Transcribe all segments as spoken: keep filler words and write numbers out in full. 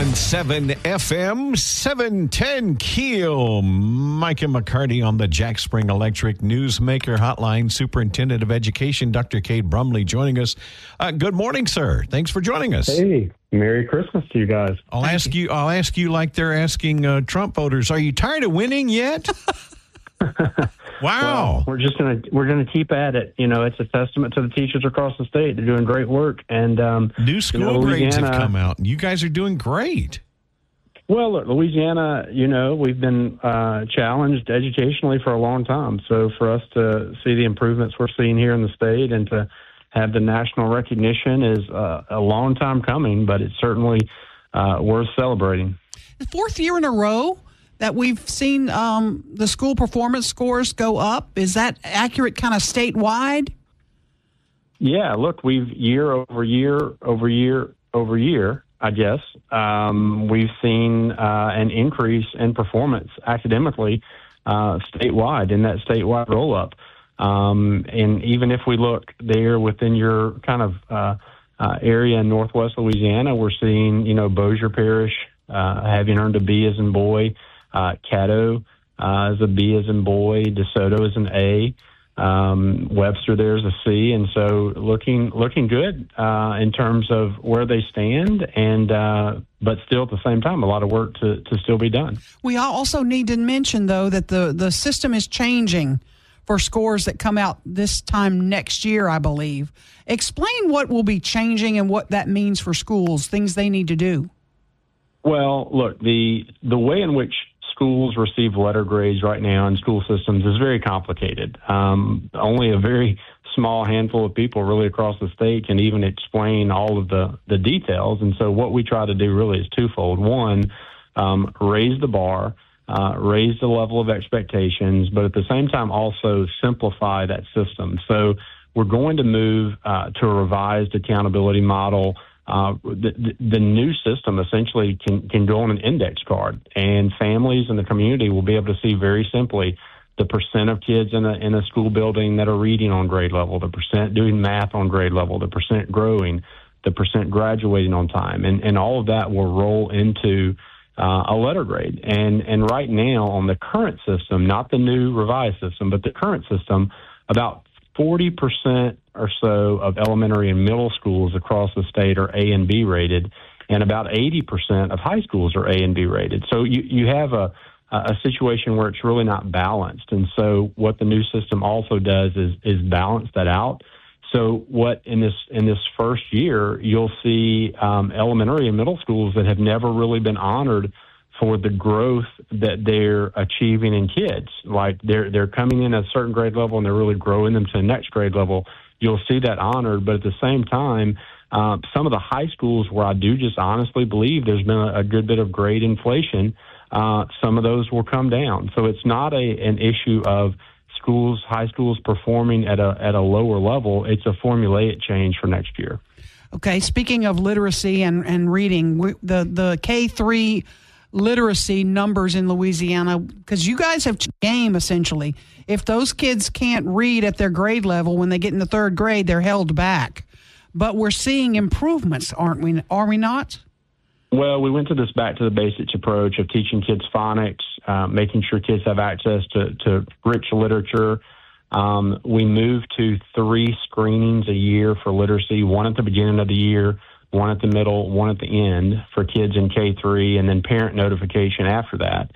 one seven F M, seven ten Keel. Micah McCarty on the Jack Spring Electric Newsmaker Hotline. Superintendent of Education, Doctor Cade Brumley, joining us. Uh, good morning, sir. Thanks for joining us. Hey, Merry Christmas to you guys. I'll Thank ask you. you. I'll ask you like they're asking uh, Trump voters. Are you tired of winning yet? Wow. Well, we're just gonna we're gonna keep at it. You know, it's a testament to the teachers across the state. They're doing great work, and um, new school you know, grades have come out. You guys are doing great. Well, look, Louisiana, you know, we've been uh, challenged educationally for a long time. So for us to see the improvements we're seeing here in the state and to have the national recognition is uh, a long time coming, but it's certainly uh, worth celebrating. The fourth year in a row that we've seen um, the school performance scores go up. Is that accurate kind of statewide? Yeah, look, we've year over year over year over year, I guess, um, we've seen uh, an increase in performance academically uh, statewide in that statewide roll-up. Um, and even if we look there within your kind of uh, uh, area in northwest Louisiana, we're seeing, you know, Bossier Parish uh, having earned a B as in boy, uh, Caddo uh, is a B as in boy, DeSoto is an A, um, Webster there's a C, and so looking looking good uh, in terms of where they stand, and uh, but still at the same time, a lot of work to, to still be done. We also need to mention, though, that the, the system is changing for scores that come out this time next year, I believe. Explain what will be changing and what that means for schools, things they need to do. Well, look, the the way in which schools receive letter grades right now in school systems is very complicated. Um, only a very small handful of people really across the state can even explain all of the, the details. And so what we try to do really is twofold. One, um, raise the bar, uh, raise the level of expectations, but at the same time also simplify that system. So we're going to move uh, to a revised accountability model. Uh, the, the new system essentially can, can go on an index card, and families in the community will be able to see very simply the percent of kids in a, in a school building that are reading on grade level, the percent doing math on grade level, the percent growing, the percent graduating on time, and, and all of that will roll into uh, a letter grade. And, and right now on the current system, not the new revised system, but the current system, about forty percent or so of elementary and middle schools across the state are A and B rated, and about eighty percent of high schools are A and B rated. So you, you have a, a situation where it's really not balanced. And so what the new system also does is, is balance that out. So what in this in this first year, you'll see um, elementary and middle schools that have never really been honored for the growth that they're achieving in kids. Like they're they're coming in at a certain grade level and they're really growing them to the next grade level. You'll see that honored, but at the same time, uh, some of the high schools where I do just honestly believe there's been a, a good bit of grade inflation, uh, some of those will come down. So it's not a an issue of schools, high schools performing at a at a lower level. It's a formulaic change for next year. Okay, speaking of literacy and, and reading, we, the, the K three literacy numbers in Louisiana, because you guys have game essentially. If those kids can't read at their grade level when they get in the third grade, they're held back. But we're seeing improvements, aren't we? Are we not? Well, we went to this back to the basics approach of teaching kids phonics, uh, making sure kids have access to, to rich literature. Um, we moved to three screenings a year for literacy, one at the beginning of the year, one at the middle, one at the end for kids in K three, and then parent notification after that.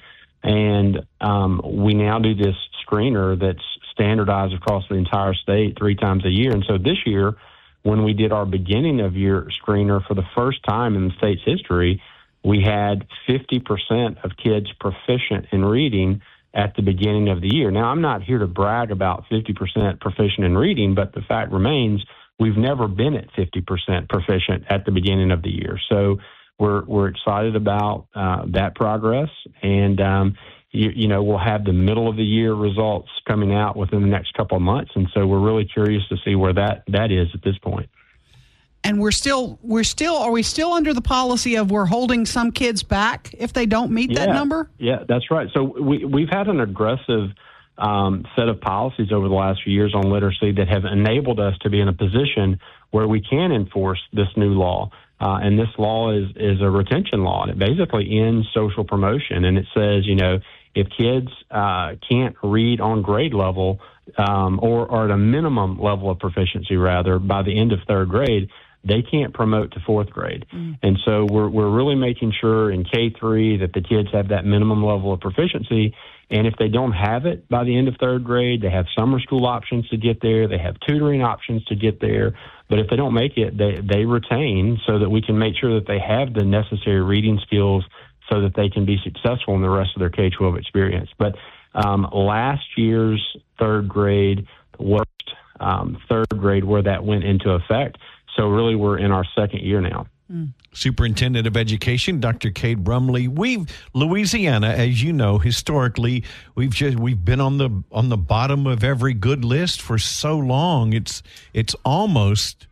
And um, we now do this screener that's standardized across the entire state three times a year. And so this year, when we did our beginning of year screener for the first time in the state's history, we had fifty percent of kids proficient in reading at the beginning of the year. Now, I'm not here to brag about fifty percent proficient in reading, but the fact remains we've never been at fifty percent proficient at the beginning of the year. So we're we're excited about uh, that progress, and um, you, you know we'll have the middle of the year results coming out within the next couple of months, and so we're really curious to see where that, that is at this point. And we're still we're still are we still under the policy of we're holding some kids back if they don't meet yeah, that number? Yeah, that's right. So we we've had an aggressive Um, set of policies over the last few years on literacy that have enabled us to be in a position where we can enforce this new law. Uh, and this law is, is a retention law, and it basically ends social promotion. And it says, you know, if kids uh, can't read on grade level um, or, or at a minimum level of proficiency, rather, by the end of third grade, they can't promote to fourth grade. Mm. And so we're we're really making sure in K three that the kids have that minimum level of proficiency. And if they don't have it by the end of third grade, they have summer school options to get there. They have tutoring options to get there. But if they don't make it, they, they retain so that we can make sure that they have the necessary reading skills so that they can be successful in the rest of their K twelve experience. But um, last year's third grade, the worst um, third grade where that went into effect. So really we're in our second year now. Mm. Superintendent of Education, Doctor Cade Brumley. We've Louisiana, as you know, historically, we've just we've been on the on the bottom of every good list for so long. It's it's almost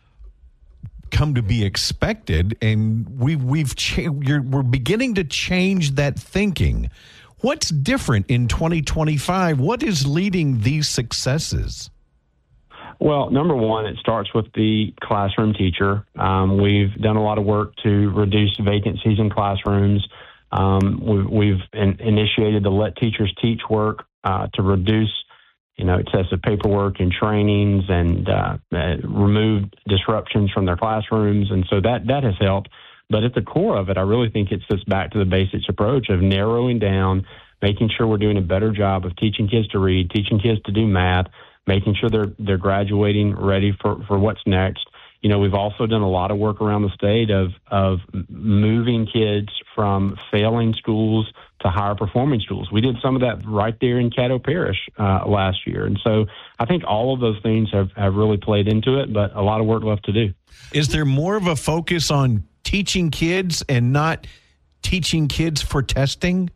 come to be expected, and we've we've cha- you're, we're beginning to change that thinking. What's different in twenty twenty-five? What is leading these successes? Well, number one, it starts with the classroom teacher. Um, we've done a lot of work to reduce vacancies in classrooms. Um, we've, we've in, initiated the Let Teachers Teach work uh, to reduce, you know, excessive paperwork and trainings and uh, uh, remove disruptions from their classrooms. And so that, that has helped. But at the core of it, I really think it sits back to the basics approach of narrowing down, making sure we're doing a better job of teaching kids to read, teaching kids to do math, making sure they're they're graduating ready for, for what's next. You know, we've also done a lot of work around the state of of moving kids from failing schools to higher performing schools. We did some of that right there in Caddo Parish uh, last year. And so I think all of those things have, have really played into it, but a lot of work left to do. Is there more of a focus on teaching kids and not teaching kids for testing?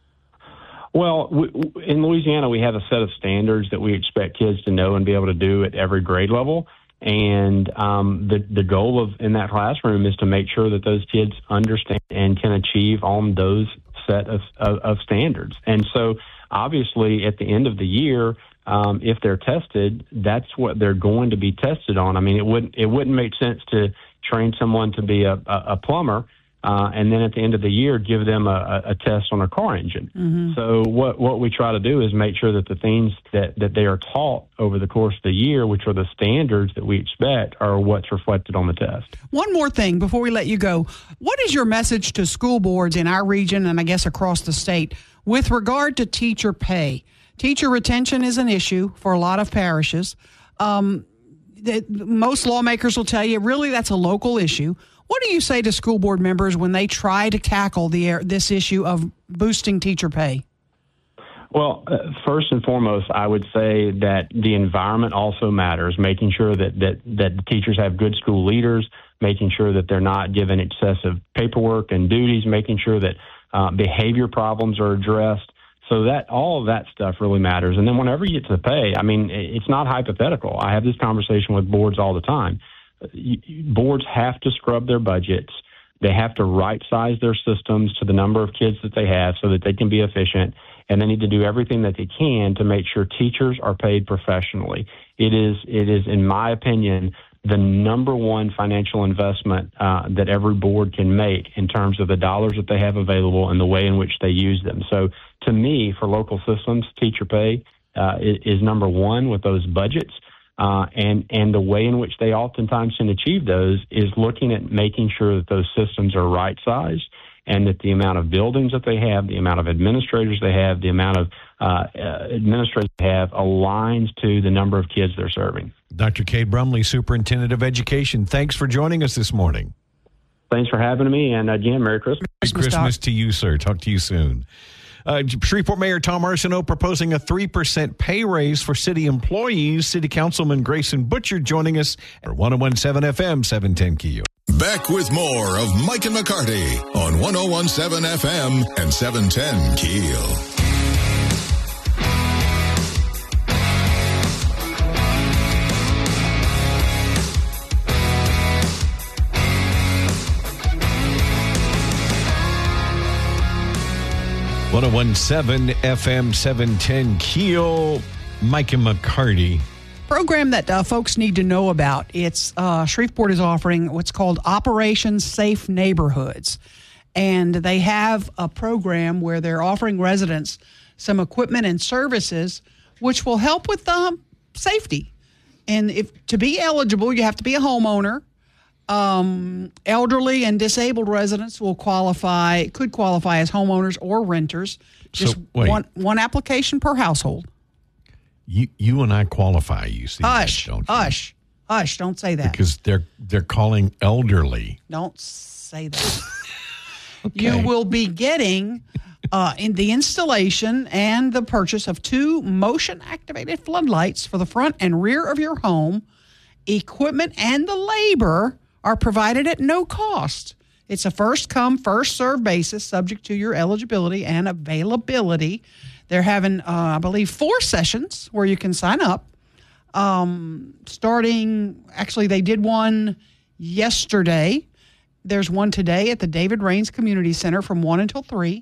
Well, we, in Louisiana, we have a set of standards that we expect kids to know and be able to do at every grade level. And um, the, the goal of in that classroom is to make sure that those kids understand and can achieve on those set of, of, of standards. And so, obviously, at the end of the year, um, if they're tested, that's what they're going to be tested on. I mean, it wouldn't it wouldn't make sense to train someone to be a, a, a plumber Uh, and then at the end of the year, give them a, a test on a car engine. Mm-hmm. So what what we try to do is make sure that the things that, that they are taught over the course of the year, which are the standards that we expect, are what's reflected on the test. One more thing before we let you go. What is your message to school boards in our region and I guess across the state with regard to teacher pay? Teacher retention is an issue for a lot of parishes. Um, that most lawmakers will tell you, really, that's a local issue. What do you say to school board members when they try to tackle the this issue of boosting teacher pay? Well, uh, first and foremost, I would say that the environment also matters, making sure that, that, that the teachers have good school leaders, making sure that they're not given excessive paperwork and duties, making sure that uh, behavior problems are addressed. So that all of that stuff really matters. And then whenever you get to the pay, I mean, it's not hypothetical. I have this conversation with boards all the time. Boards have to scrub their budgets. They have to right-size their systems to the number of kids that they have so that they can be efficient, and they need to do everything that they can to make sure teachers are paid professionally. It is, it is, in my opinion, the number one financial investment uh, that every board can make in terms of the dollars that they have available and the way in which they use them. So to me, for local systems, teacher pay uh, is, is number one with those budgets. Uh, and, and the way in which they oftentimes can achieve those is looking at making sure that those systems are right-sized and that the amount of buildings that they have, the amount of administrators they have, the amount of uh, uh, administrators they have aligns to the number of kids they're serving. Doctor Cade Brumley, Superintendent of Education, thanks for joining us this morning. Thanks for having me, and again, Merry Christmas. Merry Christmas to you, sir. Talk to you soon. Uh, Shreveport Mayor Tom Arsenault proposing a three percent pay raise for city employees. City Councilman Grayson Butcher joining us at one oh one point seven F M, seven ten Keel. Back with more of Mike and McCarty on one oh one point seven F M and seven ten Keel. one oh one point seven F M, seven ten Keel. Mike and McCarty. program that uh, folks need to know about. It's uh, Shreveport is offering what's called Operation Safe Neighborhoods. And they have a program where they're offering residents some equipment and services which will help with um, safety. And if to be eligible, you have to be a homeowner. Um, elderly and disabled residents will qualify, could qualify as homeowners or renters. Just So, wait. one one application per household. You you and I qualify, you see. Hush, that, don't you? hush, hush! Don't say that. Because they're they're calling elderly. Don't say that. Okay. You will be getting uh, in the installation and the purchase of two motion-activated floodlights for the front and rear of your home. Equipment and the labor are provided at no cost. It's a first-come, first-served basis, subject to your eligibility and availability. They're having, uh, I believe, four sessions where you can sign up. Um, starting, actually, they did one yesterday. There's one today at the David Raines Community Center from one until three.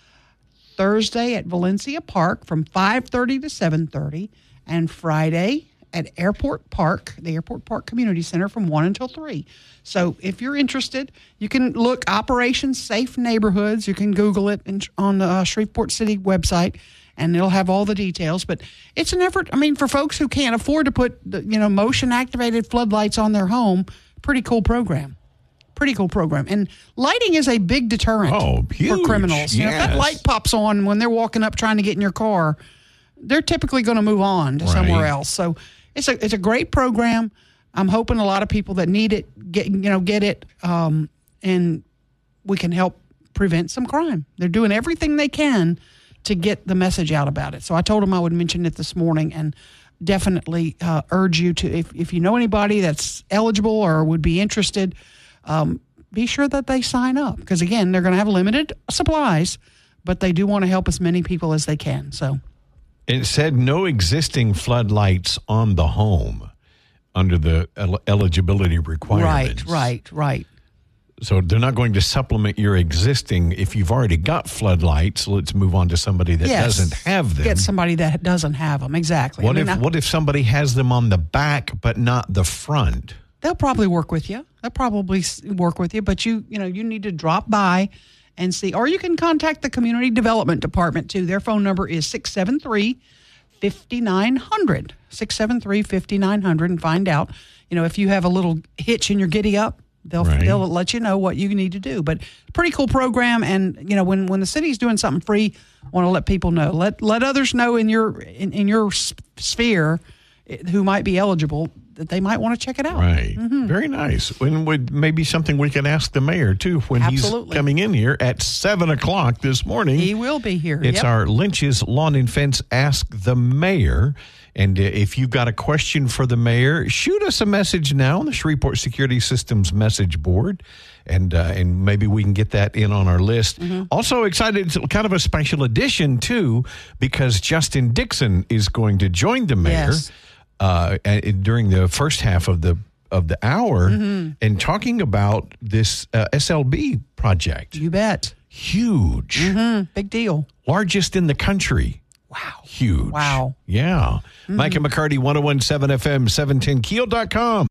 Thursday at Valencia Park from five thirty to seven thirty. And Friday at Airport Park, the Airport Park Community Center from one until three. So if you're interested, you can look Operation Safe Neighborhoods. You can Google it in, on the uh, Shreveport City website, and it'll have all the details. But it's an effort, I mean, for folks who can't afford to put, the, you know, motion-activated floodlights on their home, pretty cool program. Pretty cool program. And lighting is a big deterrent Oh, huge. for criminals. You know, if that Yes. light pops on when they're walking up trying to get in your car, they're typically going to move on to Right. somewhere else. So it's a it's a great program. I'm hoping a lot of people that need it get you know get it, um, and we can help prevent some crime. They're doing everything they can to get the message out about it. So I told them I would mention it this morning, and definitely uh, urge you to, if if you know anybody that's eligible or would be interested, um, be sure that they sign up, because again, they're going to have limited supplies, but they do want to help as many people as they can. So. It said no existing floodlights on the home under the el- eligibility requirements. Right, right, right. So they're not going to supplement your existing. If you've already got floodlights, let's move on to somebody that Yes. doesn't have them. Get somebody that doesn't have them. Exactly. What I mean, if I- what if somebody has them on the back but not the front? they'll probably work with you. They'll probably s- work with you, but you, you know, you need to drop by and see, or you can contact the Community Development Department too. Their phone number is six seven three, five nine zero zero, six seven three, five nine zero zero, and find out, you know, if you have a little hitch in your giddy up, they'll Right. they'll let you know what you need to do. But pretty cool program, and you know, when when the city's doing something free, I want to let people know. Let let others know in your in, in your s- sphere eh, who might be eligible that they might want to check it out. Right. Very nice. And would maybe something we can ask the mayor too when Absolutely. he's coming in here at seven o'clock this morning. He will be here. It's Yep. our Lynch's Lawn and Fence Ask the Mayor. And uh, if you've got a question for the mayor, shoot us a message now on the Shreveport Security Systems message board. And uh, and maybe we can get that in on our list. Mm-hmm. Also excited, it's kind of a special edition, too, because Justin Dixon is going to join the mayor Yes. uh, uh, during the first half of the of the hour Mm-hmm. and talking about this uh, S L B project. You bet. Huge. Mm, big deal. Largest in the country. Wow. Huge. Wow. Yeah. Mike and McCarty, ten seventeen F M, seven ten keel dot com.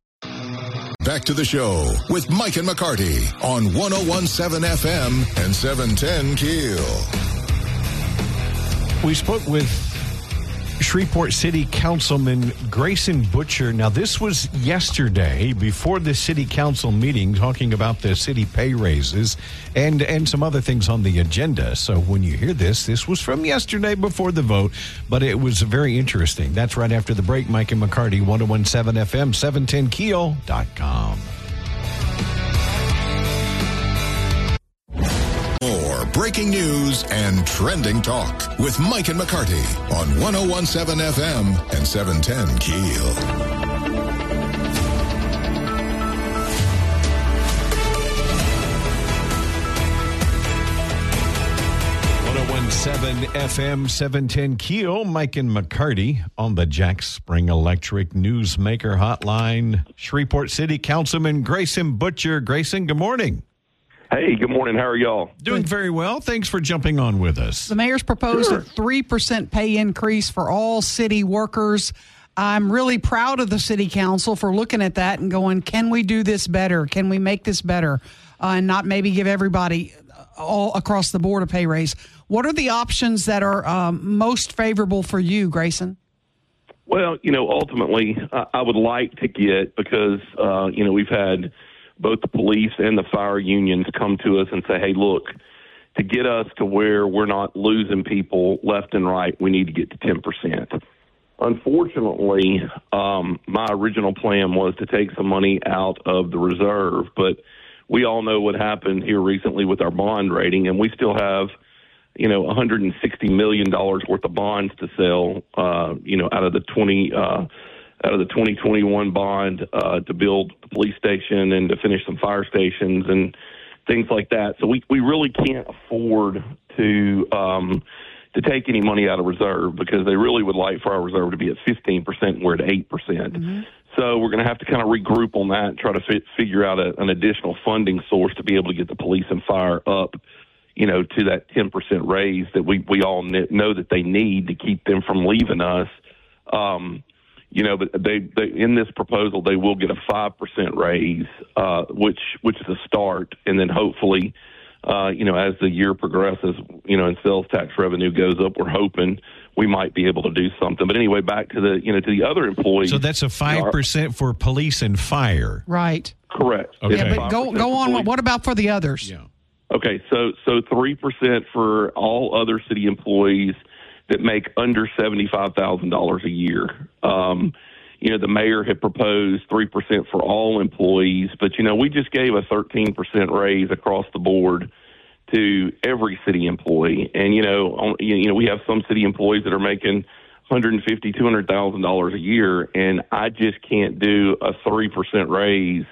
Back to the show with Mike and McCarty on ten seventeen F M and seven ten Keel. We spoke with Shreveport City Councilman Grayson Butcher. Now, this was yesterday before the city council meeting, talking about the city pay raises and, and some other things on the agenda. So when you hear this, this was from yesterday before the vote, but it was very interesting. That's right after the break. Mike and McCarty, ten seventeen F M, seven ten keel dot com. More breaking news and trending talk with Mike and McCarty on ten seventeen F M and seven ten Keel. ten seventeen F M, seven ten Keel, Mike and McCarty on the Jack Spring Electric Newsmaker Hotline. Shreveport City Councilman Grayson Butcher. Grayson, good morning. Hey, good morning. How are y'all? Doing very well. Thanks for jumping on with us. The mayor's proposed Sure. a three percent pay increase for all city workers. I'm really proud of the city council for looking at that and going, can we do this better? Can we make this better? Uh, and not maybe give everybody all across the board a pay raise. What are the options that are um, most favorable for you, Grayson? Well, you know, ultimately, I, I would like to get, because, uh, you know, we've had both the police and the fire unions come to us and say, hey, look, to get us to where we're not losing people left and right, we need to get to ten percent. Unfortunately, um, my original plan was to take some money out of the reserve, but we all know what happened here recently with our bond rating, and we still have, you know, one hundred sixty million dollars worth of bonds to sell, uh, you know, out of the twenty, uh, out of the twenty twenty-one bond uh, to build the police station and to finish some fire stations and things like that. So we, we really can't afford to um, to take any money out of reserve, because they really would like for our reserve to be at fifteen percent and we're at eight percent. Mm-hmm. So we're going to have to kind of regroup on that and try to fit, figure out a, an additional funding source to be able to get the police and fire up, you know, to that ten percent raise that we, we all know that they need to keep them from leaving us. Um, you know, but they, they, in this proposal, they will get a five percent raise, uh, which, which is a start. And then hopefully, uh, you know, as the year progresses, you know, and sales tax revenue goes up, we're hoping we might be able to do something. But anyway, back to the, you know, to the other employees. So that's a five percent for police and fire. Right. Correct. Okay. Yeah, but go, go on. What about for the others? Yeah. Okay, so so three percent for all other city employees that make under seventy-five thousand dollars a year. Um, you know, the mayor had proposed three percent for all employees, but, you know, we just gave a thirteen percent raise across the board to every city employee. And, you know, on, you know, we have some city employees that are making one hundred fifty thousand dollars, two hundred thousand dollars a year, and I just can't do a three percent raise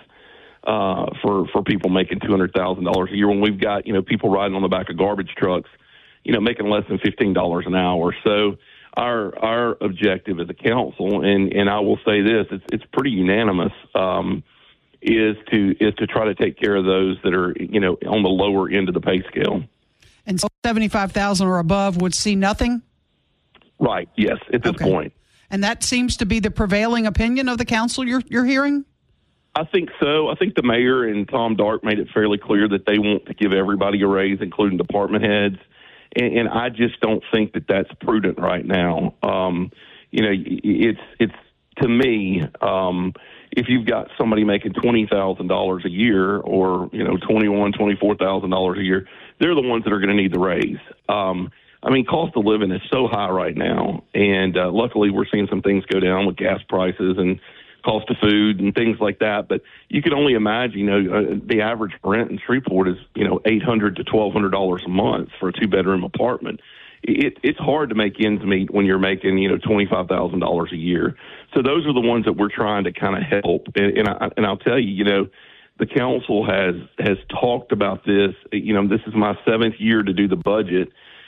Uh, for, for people making two hundred thousand dollars a year when we've got, you know, people riding on the back of garbage trucks, you know, making less than fifteen dollars an hour. So our our objective as a council, and, and I will say this, it's it's pretty unanimous, um, is to is to try to take care of those that are, you know, on the lower end of the pay scale. And so seventy-five thousand or above would see nothing? Right, yes, at this okay. point. And that seems to be the prevailing opinion of the council you're you're hearing? I think so. I think the mayor and Tom Dark made it fairly clear that they want to give everybody a raise, including department heads. And, and I just don't think that that's prudent right now. Um, you know, it's, it's to me, um, if you've got somebody making twenty thousand dollars a year or, you know, twenty-one thousand dollars, twenty-four thousand dollars a year, they're the ones that are going to need the raise. Um, I mean, cost of living is so high right now. And uh, luckily we're seeing some things go down with gas prices and cost of food and things like that. But you can only imagine, you know, uh, the average rent in Shreveport is, you know, eight hundred to twelve hundred dollars a month for a two bedroom apartment. It, it's hard to make ends meet when you're making, you know, twenty-five thousand dollars a year. So those are the ones that we're trying to kind of help. And, and, I, and I'll tell you, you know, the council has, has talked about this. You know, this is my seventh year to do the budget.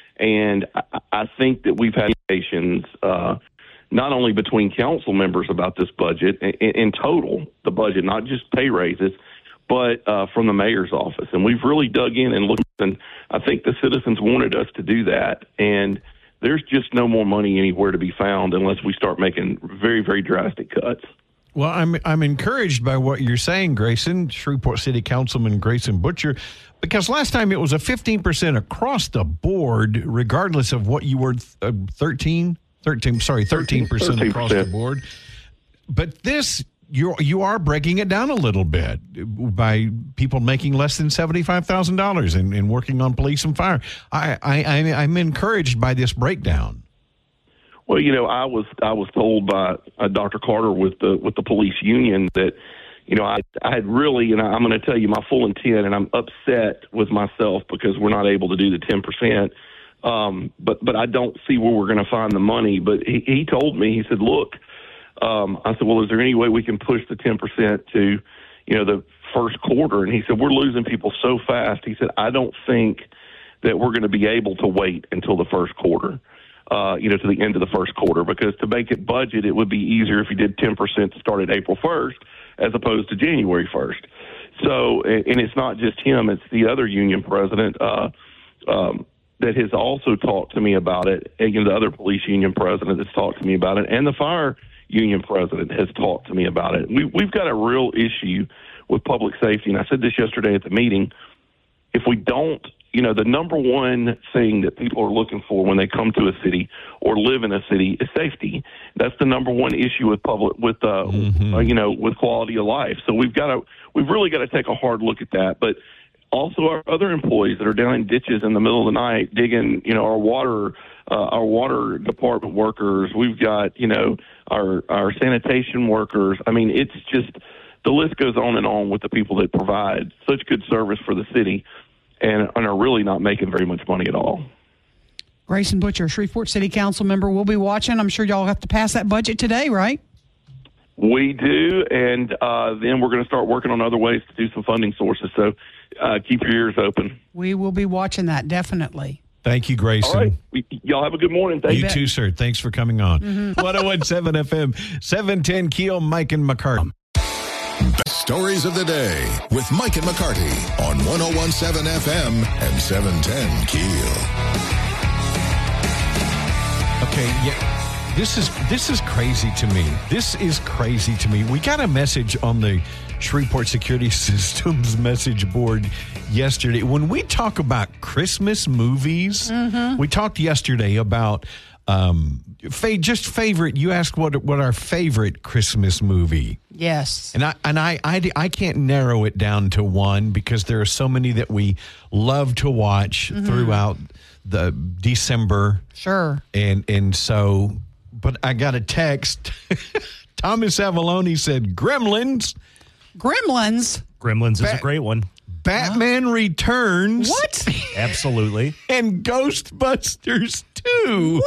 And I, I think that we've had conversations, uh, not only between council members about this budget in, in total, the budget, not just pay raises, but uh, from the mayor's office. And we've really dug in and looked, and I think the citizens wanted us to do that. And there's just no more money anywhere to be found unless we start making very, very drastic cuts. Well, I'm I'm encouraged by what you're saying, Grayson, Shreveport City Councilman Grayson Butcher, because last time it was a fifteen percent across the board, regardless of what you were, uh, thirteen, thirteen, sorry, thirteen percent across the board. But this, you you are breaking it down a little bit by people making less than seventy-five thousand dollars and, and working on police and fire. I, I, I'm encouraged by this breakdown. Well, you know, I was I was told by uh, Doctor Carter with the with the police union that, you know, I I had really, and I, I'm going to tell you my full intent, and I'm upset with myself because we're not able to do the ten percent. Um, but but I don't see where we're going to find the money. But he, he told me, he said, look, um, I said, well, is there any way we can push the ten percent to, you know, the first quarter? And he said, we're losing people so fast. He said, I don't think that we're going to be able to wait until the first quarter. Uh, you know, to the end of the first quarter, because to make it budget, it would be easier if you did ten percent to start at April first as opposed to January first. So, and, and it's not just him, it's the other union president, uh, um, that has also talked to me about it, and you know, the other police union president that's talked to me about it, and the fire union president has talked to me about it. We, we've got a real issue with public safety, and I said this yesterday at the meeting. If we don't, you know, the number one thing that people are looking for when they come to a city or live in a city is safety. That's the number one issue with public, with uh, mm-hmm. uh you know, with quality of life. So we've got to, we've really got to take a hard look at that. But also our other employees that are down in ditches in the middle of the night digging, you know, our water, uh, our water department workers. We've got, you know, our our sanitation workers. I mean, it's just the list goes on and on with the people that provide such good service for the city and, and are really not making very much money at all. Grayson Butcher, Shreveport City Council member, will be watching. I'm sure y'all have to pass that budget today, right? We do, and uh, then we're going to start working on other ways to do some funding sources. So uh, keep your ears open. We will be watching that, definitely. Thank you, Grayson. All right. We, y'all have a good morning. Thank you. You too, sir. Thanks for coming on. Mm-hmm. one oh one point seven F M, seven ten Keel, Mike and McCarty. Stories of the day with Mike and McCarty on one oh one point seven F M and seven ten Keel. Okay, yeah. This is this is crazy to me. This is crazy to me. We got a message on the Shreveport Security Systems message board yesterday. When we talk about Christmas movies, mm-hmm. we talked yesterday about um, fa- just favorite. You asked what what our favorite Christmas movie. Yes, and I and I, I I can't narrow it down to one because there are so many that we love to watch mm-hmm. throughout the December. Sure, and and so. But I got a text. Thomas Avalone said, Gremlins. Gremlins? Gremlins ba- is a great one. Batman huh? Returns. What? Absolutely. And Ghostbusters two.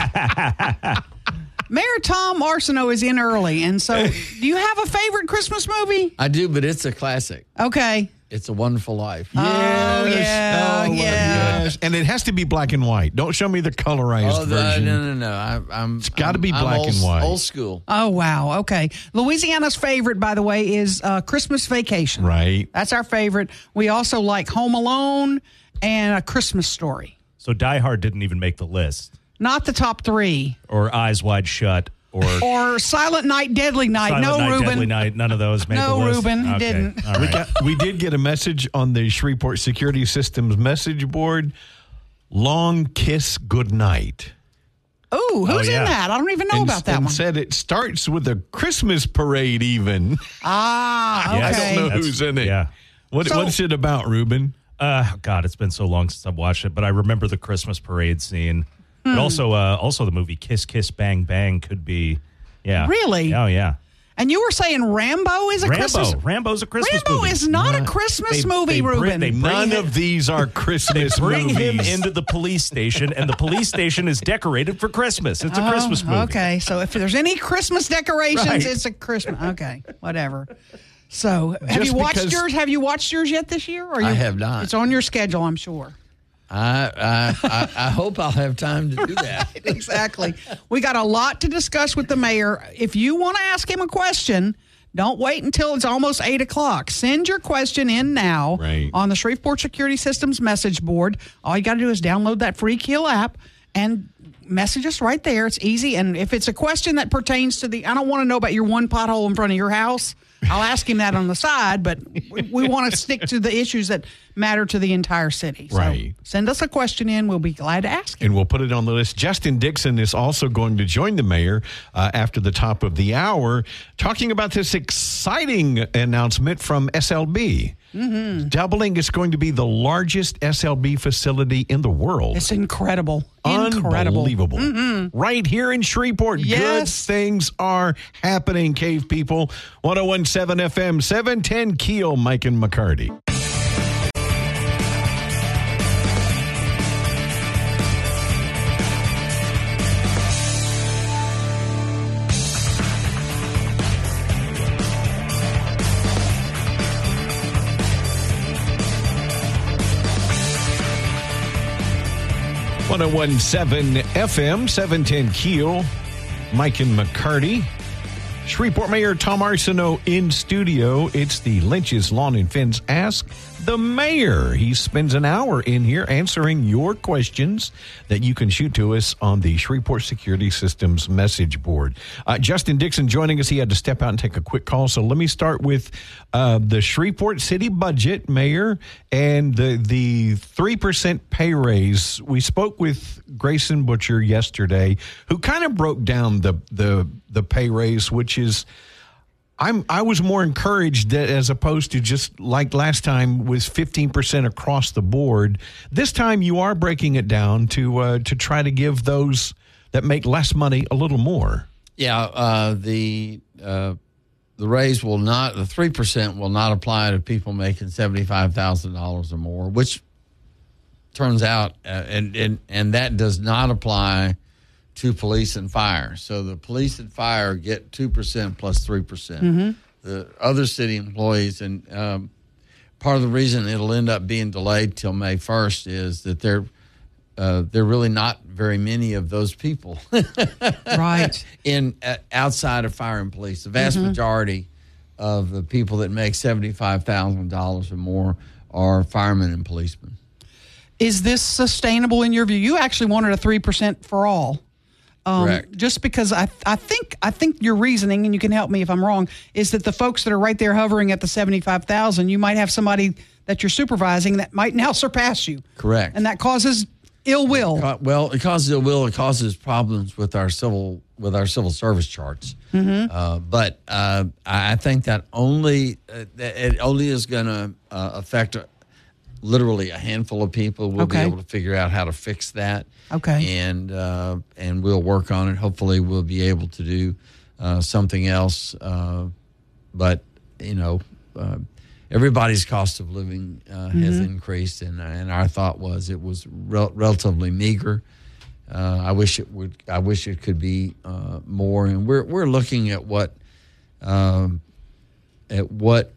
What? Mayor Tom Arsenault is in early. And so, do you have a favorite Christmas movie? I do, but it's a classic. Okay. It's a Wonderful Life. Yes. Oh, yeah. Oh, yeah. Yes. And it has to be black and white. Don't show me the colorized oh, the, version. No, no, no. I, I'm, it's got to I'm, be black old, and white. Old school. Oh, wow. Okay. Louisiana's favorite, by the way, is uh, Christmas Vacation. Right. That's our favorite. We also like Home Alone and A Christmas Story. So Die Hard didn't even make the list. Not the top three. Or Eyes Wide Shut. Or, or Silent Night, Deadly Night. Silent no, Night, Ruben. Deadly Night. None of those made no, the list. No, Ruben. He okay. didn't. All right. we, got, we did get a message on the Shreveport Security Systems message board. Long Kiss Goodnight. Ooh, who's oh, yeah. in that? I don't even know and, about that and one. Said it starts with a Christmas parade even. Ah, okay. Yes. I don't know That's, who's in it. Yeah. What, so, what's it about, Ruben? Uh, God, it's been so long since I've watched it, but I remember the Christmas parade scene. Hmm. But also, uh, also the movie Kiss Kiss Bang Bang could be... Yeah. Really? Oh, yeah. And you were saying Rambo is a Rambo. Christmas... Rambo's a Christmas Rambo movie. is not, not a Christmas they, movie, they Ruben. Bring, they bring None him, of these are Christmas they bring movies. him into the police station, and the police station is decorated for Christmas. It's a oh, Christmas movie. Okay, so if there's any Christmas decorations, right. it's a Christmas... Okay, whatever. So, have Just you watched because- yours? Have you watched yours yet this year? Or you, I have not. It's on your schedule, I'm sure. I, I I I hope I'll have time to do that. Exactly. We got a lot to discuss with the mayor. If you want to ask him a question, don't wait until it's almost eight o'clock. Send your question in now right. on the Shreveport Security Systems message board. All you got to do is download that free Keel app and message us right there. It's easy. And if it's a question that pertains to the, I don't want to know about your one pothole in front of your house. I'll ask him that on the side, but we, we want to stick to the issues that matter to the entire city. So right. Send us a question in. We'll be glad to ask him. And we'll put it on the list. Justin Dixon is also going to join the mayor uh, after the top of the hour, talking about this exciting announcement from S L B. Mm-hmm. Doubling is going to be the largest S L B facility in the world. It's incredible. Incredible. Unbelievable. Mm-hmm. Right here in Shreveport. Yes. Good things are happening, Cave people. one oh one point seven F M, seven ten Keel, Mike and McCarty. one oh one point seven F M, seven ten Keel, Mike and McCarty. Shreveport Mayor Tom Arsenault in studio. It's the Lynch's Lawn and Fence Ask the Mayor. He spends an hour in here answering your questions that you can shoot to us on the Shreveport Security Systems message board. Uh, Justin Dixon joining us. He had to step out and take a quick call. So let me start with uh, the Shreveport City budget, Mayor, and the, the three percent pay raise. We spoke with Grayson Butcher yesterday, who kind of broke down the, the, the pay raise, which is I'm I was more encouraged that as opposed to just like last time was fifteen percent across the board. This time you are breaking it down to uh, to try to give those that make less money a little more. Yeah, uh, the uh, the raise will not the three percent will not apply to people making seventy five thousand dollars or more, which turns out uh, and, and and that does not apply to police and fire. So the police and fire get two percent plus three percent. Mm-hmm. The other city employees, and um, part of the reason it'll end up being delayed till May first is that there uh, there are really not very many of those people. Right. In uh, outside of fire and police. The vast mm-hmm. majority of the people that make seventy-five thousand dollars or more are firemen and policemen. Is this sustainable in your view? You actually wanted a three percent for all. Um, Correct. Just because I, I think I think your reasoning, and you can help me if I'm wrong, is that the folks that are right there hovering at the seventy-five thousand, you might have somebody that you're supervising that might now surpass you. Correct. And that causes ill will. Well, it causes ill will. It causes problems with our civil with our civil service charts. Mm-hmm. Uh, but uh, I think that only uh, it only is going to uh, affect uh, literally a handful of people. We'll Okay. be able to figure out how to fix that. Okay. And uh, and we'll work on it. Hopefully, we'll be able to do uh, something else. Uh, but you know, uh, everybody's cost of living uh, mm-hmm. has increased, and and our thought was it was rel- relatively meager. Uh, I wish it would. I wish it could be uh, more. And we're we're looking at what um, at what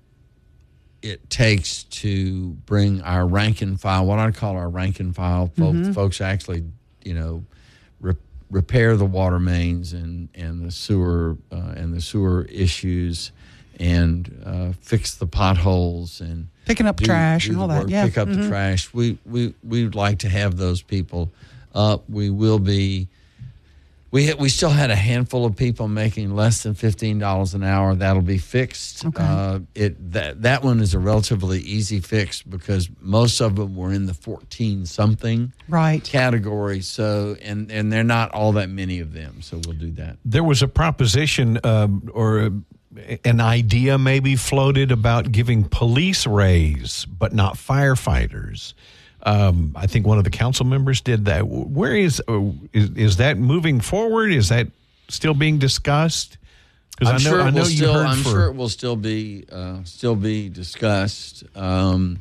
it takes to bring our rank and file, what I call our rank and file, folks, mm-hmm. folks actually, you know, re- repair the water mains and, and the sewer uh, and the sewer issues, and uh, fix the potholes and picking up do, trash do and all work, that. Yeah, pick up mm-hmm. the trash. We we we'd like to have those people up. We will be. We we still had a handful of people making less than fifteen dollars an hour. That'll be fixed. Okay. Uh, it that that one is a relatively easy fix because most of them were in the fourteen something right category. So and and they're not all that many of them. So we'll do that. There was a proposition um, or a, an idea maybe floated about giving police raise, but not firefighters. Um, I think one of the council members did that. Where is, uh, is is that moving forward? Is that still being discussed? I'm I know, sure it I know will you still. heard I'm for, sure it will still be uh, still be discussed. Um,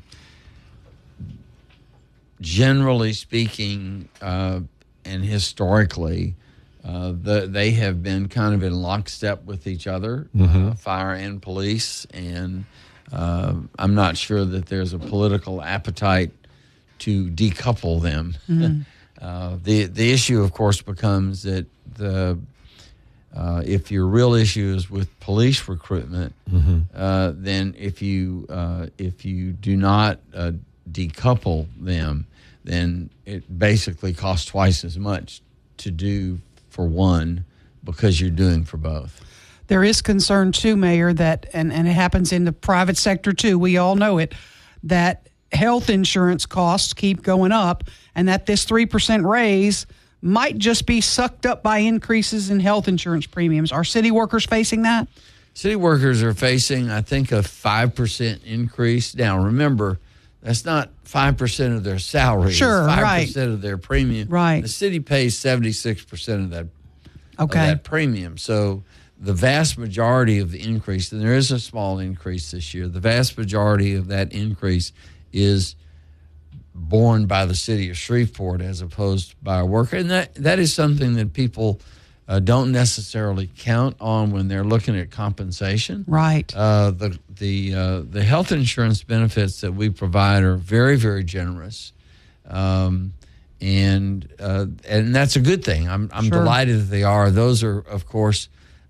generally speaking, uh, and historically, uh, the, they have been kind of in lockstep with each other, mm-hmm. uh, fire and police, and uh, I'm not sure that there's a political appetite to decouple them. Mm. uh, the the issue, of course, becomes that the uh, if your real issue is with police recruitment, mm-hmm. uh, then if you uh, if you do not uh, decouple them, then it basically costs twice as much to do for one because you're doing for both. There is concern too, Mayor, that and, and it happens in the private sector too. We all know it, that health insurance costs keep going up, and that this three percent raise might just be sucked up by increases in health insurance premiums. Are city workers facing that? City workers are facing, I think, a five percent increase. Now, remember, that's not five percent of their salary. Sure, it's right. five percent of their premium. Right. The city pays seventy-six percent of that, okay. of that premium. So the vast majority of the increase, and there is a small increase this year, the vast majority of that increase is borne by the city of Shreveport as opposed by a worker. And that, that is something that people uh, don't necessarily count on when they're looking at compensation. Right. Uh, the the uh, the health insurance benefits that we provide are very, very generous. Um, and uh, and that's a good thing. I'm I'm Sure. delighted that they are. Those are, of course,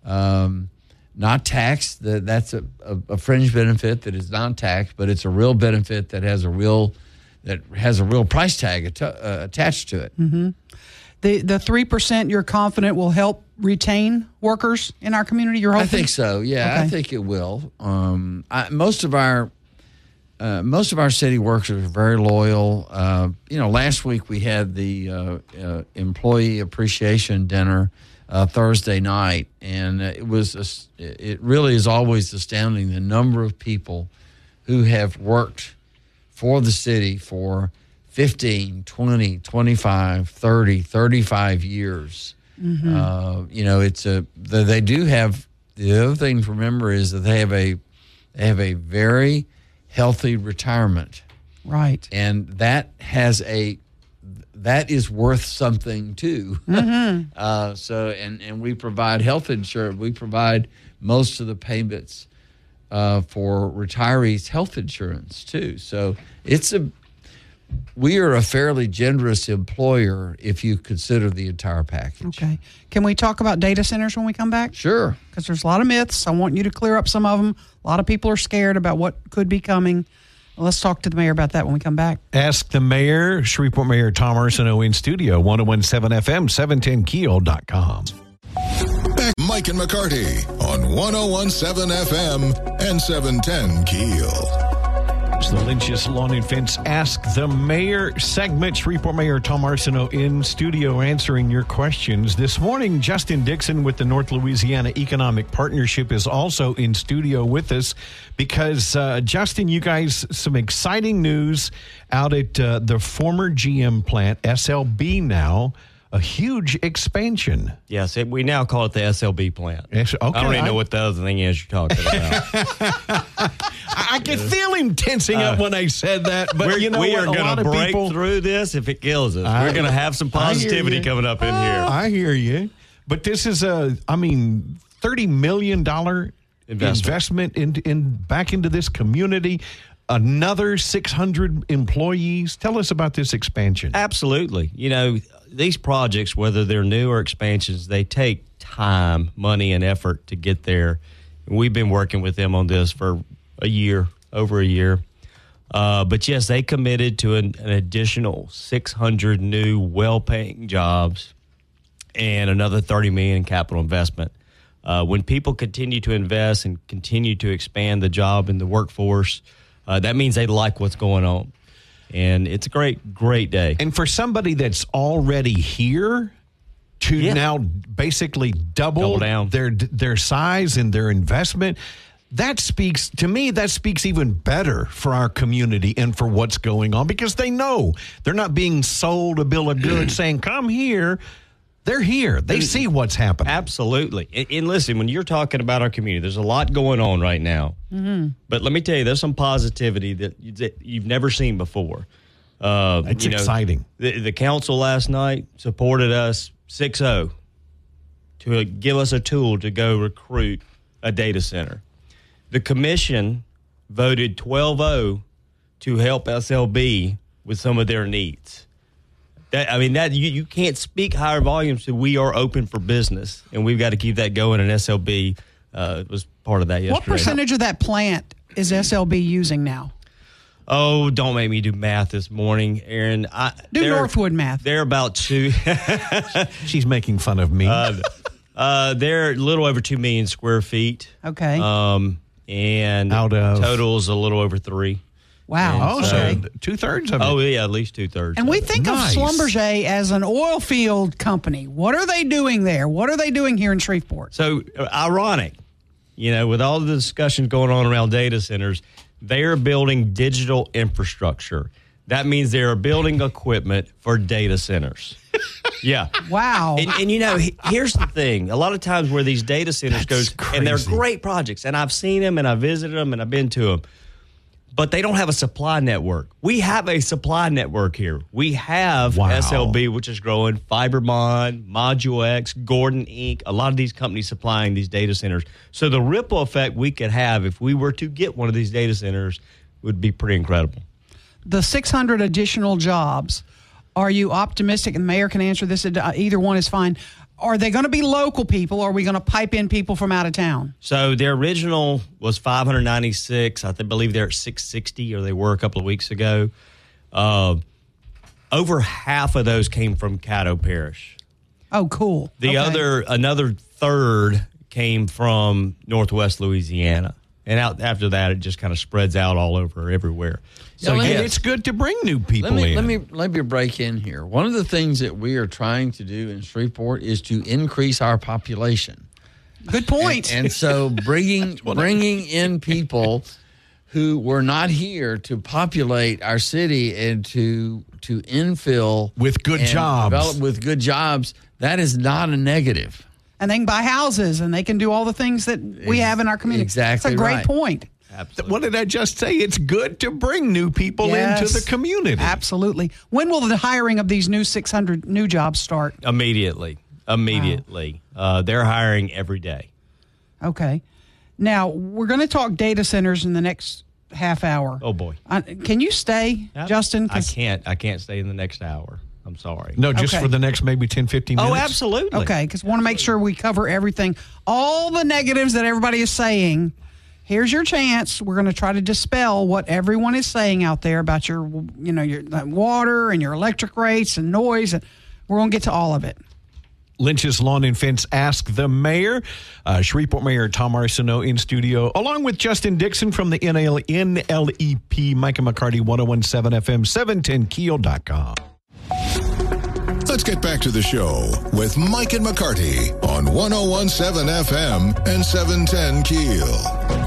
um, not taxed. That That's a, a, a fringe benefit that is non-taxed, but it's a real benefit that has a real that has a real price tag at, uh, attached to it. Mm-hmm. The the three percent you're confident will help retain workers in our community? You're hoping? I think so. Yeah, okay. I think it will. Um, I, most of our uh, most of our city workers are very loyal. Uh, you know, last week we had the uh, uh, employee appreciation dinner uh, Thursday night, and it was a, it really is always astounding the number of people who have worked for the city for fifteen, twenty, twenty-five, thirty, thirty-five years. Mm-hmm. Uh, you know, it's a they do have the other thing to remember is that they have a they have a very healthy retirement, right? And that has a that is worth something too. Mm-hmm. uh, so and and we provide health insurance. We provide most of the payments uh, for retirees' health insurance too. So it's a we are a fairly generous employer if you consider the entire package. Okay. Can we talk about data centers when we come back? Sure. Because there's a lot of myths. I want you to clear up some of them. A lot of people are scared about what could be coming. Let's talk to the mayor about that when we come back. Ask the mayor, Shreveport Mayor Tom Arsenault in studio, ten seventeen F M, seven ten keel dot com. Back Mike and McCarty on ten seventeen F M and seven ten Keel. It's the Lynch's Lawn and Fence Ask the Mayor segment. Shreveport Mayor Tom Arsenault in studio answering your questions. This morning, Justin Dixon with the North Louisiana Economic Partnership is also in studio with us because, uh, Justin, you guys, some exciting news out at uh, the former G M plant, S L B now. A huge expansion. Yes, it, we now call it the S L B plant. Yes, okay, I don't even I, know what the other thing is you're talking about. I could feel him tensing uh, up when I said that, but We're, you know we what? are going to break people, through this if it kills us. I, We're going to have some positivity coming up in here. I hear you. But this is a, I mean, thirty million dollars investment, investment in, in back into this community. Another six hundred employees. Tell us about this expansion. Absolutely. You know, these projects, whether they're new or expansions, they take time, money, and effort to get there. And we've been working with them on this for a year, over a year. Uh, but, yes, they committed to an, an additional six hundred new well-paying jobs and another thirty million dollars in capital investment. Uh, when people continue to invest and continue to expand the job and the workforce, uh, that means they like what's going on. And it's a great, great day. And for somebody that's already here to yeah. now basically double, double down. their their size and their investment, that speaks, to me, that speaks even better for our community and for what's going on because they know they're not being sold a bill of goods saying, come here. They're here. They see what's happening. Absolutely. And, and listen, when you're talking about our community, there's a lot going on right now. Mm-hmm. But let me tell you, there's some positivity that, you, that you've never seen before. Uh, it's you know, exciting. The, the council last night supported us six oh to uh, give us a tool to go recruit a data center. The commission voted twelve oh to help S L B with some of their needs. That, I mean, that you, you can't speak higher volumes to we are open for business, and we've got to keep that going, and S L B uh, was part of that yesterday. What percentage of that plant is S L B using now? Oh, don't make me do math this morning, Aaron. I, do Northwood math. They're about two. She's making fun of me. Uh, uh, they're a little over two million square feet. Okay. Um, and Out of total's a little over three. Wow. Oh, okay. so two-thirds of it. Oh, yeah, at least two-thirds. And we think Nice. of Schlumberger as an oil field company. What are they doing there? What are they doing here in Shreveport? So, uh, ironic, you know, with all the discussion going on around data centers, they are building digital infrastructure. That means they are building equipment for data centers. Yeah. Wow. And, and, you know, he, here's the thing. A lot of times where these data centers That's go, and they're crazy. great projects, and I've seen them, and I visited them, and I've been to them, but they don't have a supply network. We have a supply network here. We have Wow. S L B, which is growing, Fiberbond, ModuleX, Gordon Incorporated, a lot of these companies supplying these data centers. So the ripple effect we could have if we were to get one of these data centers would be pretty incredible. The six hundred additional jobs, are you optimistic, and the mayor can answer this, either one is fine, are they going to be local people, or are we going to pipe in people from out of town? So their original was five hundred ninety-six. I th- believe they're at six sixty, or they were a couple of weeks ago. Uh, over half of those came from Caddo Parish. Oh, cool. The Okay. other, another third came from Northwest Louisiana. And out after that, it just kind of spreads out all over everywhere. So And yes. it's good to bring new people Let me in. let me let me break in here. One of the things that we are trying to do in Shreveport is to increase our population. Good point. And, and so bringing bringing in people who were not here to populate our city and to to infill With good and jobs. develop with good jobs, that is not a negative. And they can buy houses, and they can do all the things that we have in our community. Exactly That's a great right. point. Absolutely. What did I just say? It's good to bring new people Yes. into the community. Absolutely. When will the hiring of these new six hundred new jobs start? Immediately. Immediately. Uh, they're hiring every day. Okay. Now, we're going to talk data centers in the next half hour. Oh, boy. Uh, can you stay, Justin? I 'Cause- can't. I can't stay in the next hour. I'm sorry. No, just Okay. for the next maybe ten, fifteen minutes. Oh, absolutely. Okay, because we want to make sure we cover everything. All the negatives that everybody is saying, here's your chance. We're going to try to dispel what everyone is saying out there about your, you know, your uh, water and your electric rates and noise. And we're going to get to all of it. Lynch's Lawn and Fence Ask the Mayor. Uh, Shreveport Mayor Tom Arsenault in studio, along with Justin Dixon from the N L- N L E P, Micah McCarty, ten seventeen F M, seven ten keel dot com. Let's get back to the show with Mike and McCarty on ten seventeen F M and seven ten Keel.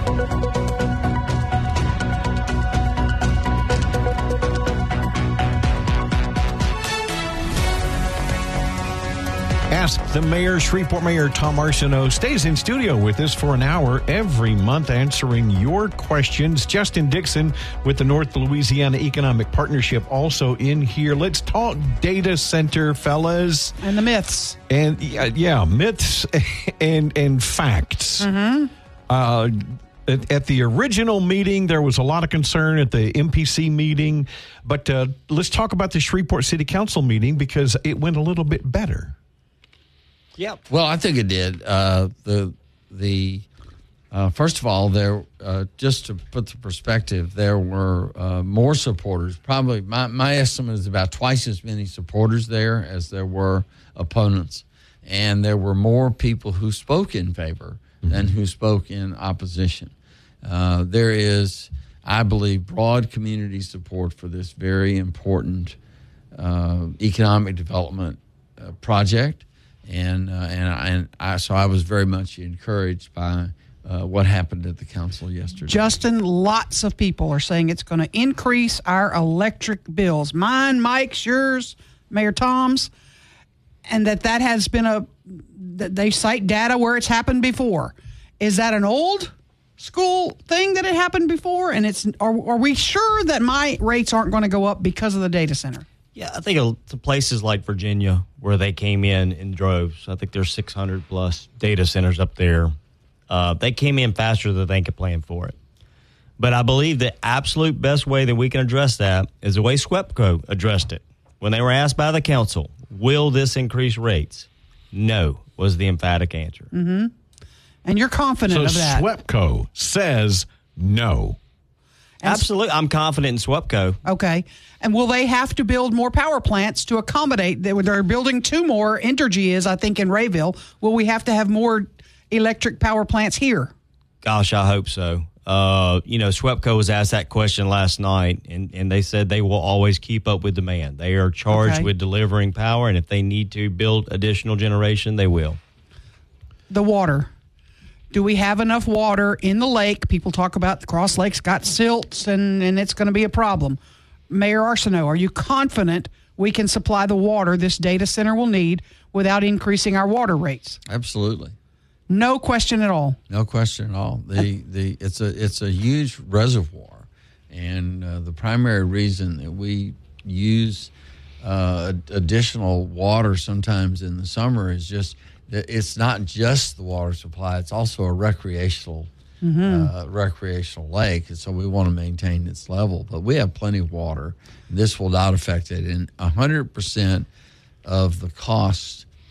Ask the Mayor. Shreveport Mayor Tom Arsenault stays in studio with us for an hour every month answering your questions. Justin Dixon with the North Louisiana Economic Partnership also in here. Let's talk data center, fellas. And the myths. And yeah, yeah myths and and facts. Mm-hmm. Uh, at, at the original meeting, there was a lot of concern at the M P C meeting, but uh, let's talk about the Shreveport City Council meeting because it went a little bit better. Yep. Well, I think it did. Uh, the the uh, first of all, there uh, just to put the perspective, there were uh, more supporters. Probably my my estimate is about twice as many supporters there as there were opponents, and there were more people who spoke in favor mm-hmm. than who spoke in opposition. Uh, there is, I believe, broad community support for this very important uh, economic development uh, project. And uh, and I, and I so I was very much encouraged by uh, what happened at the council yesterday. Justin, lots of people are saying it's going to increase our electric bills. Mine, Mike's, yours, Mayor Tom's, and that that has been a that they cite data where it's happened before. Is that an old school thing that it happened before? And it's are, are we sure that my rates aren't going to go up because of the data center? Yeah, I think uh, to places like Virginia where they came in in droves. I think there's six hundred plus data centers up there. Uh, they came in faster than they could plan for it. But I believe the absolute best way that we can address that is the way SWEPCO addressed it. When they were asked by the council, will this increase rates? No, was the emphatic answer. Mm-hmm. And you're confident so of that. SWEPCO says no. And Absolutely. I'm confident in SWEPCO. Okay. And will they have to build more power plants to accommodate? They- They're building two more. Entergy is, I think, in Rayville. Will we have to have more electric power plants here? Gosh, I hope so. Uh, you know, SWEPCO was asked that question last night, and, and they said they will always keep up with demand. They are charged Okay. with delivering power, and if they need to build additional generation, they will. The water. Do we have enough water in the lake? People talk about the Cross Lake's got silts, and, and it's going to be a problem. Mayor Arsenault, are you confident we can supply the water this data center will need without increasing our water rates? Absolutely. No question at all. No question at all. The the it's a it's a huge reservoir, and uh, the primary reason that we use uh, additional water sometimes in the summer is just that it's not just the water supply; it's also a recreational mm-hmm. uh, recreational lake, and so we want to maintain its level. But we have plenty of water. This will not affect it, and a hundred percent of the cost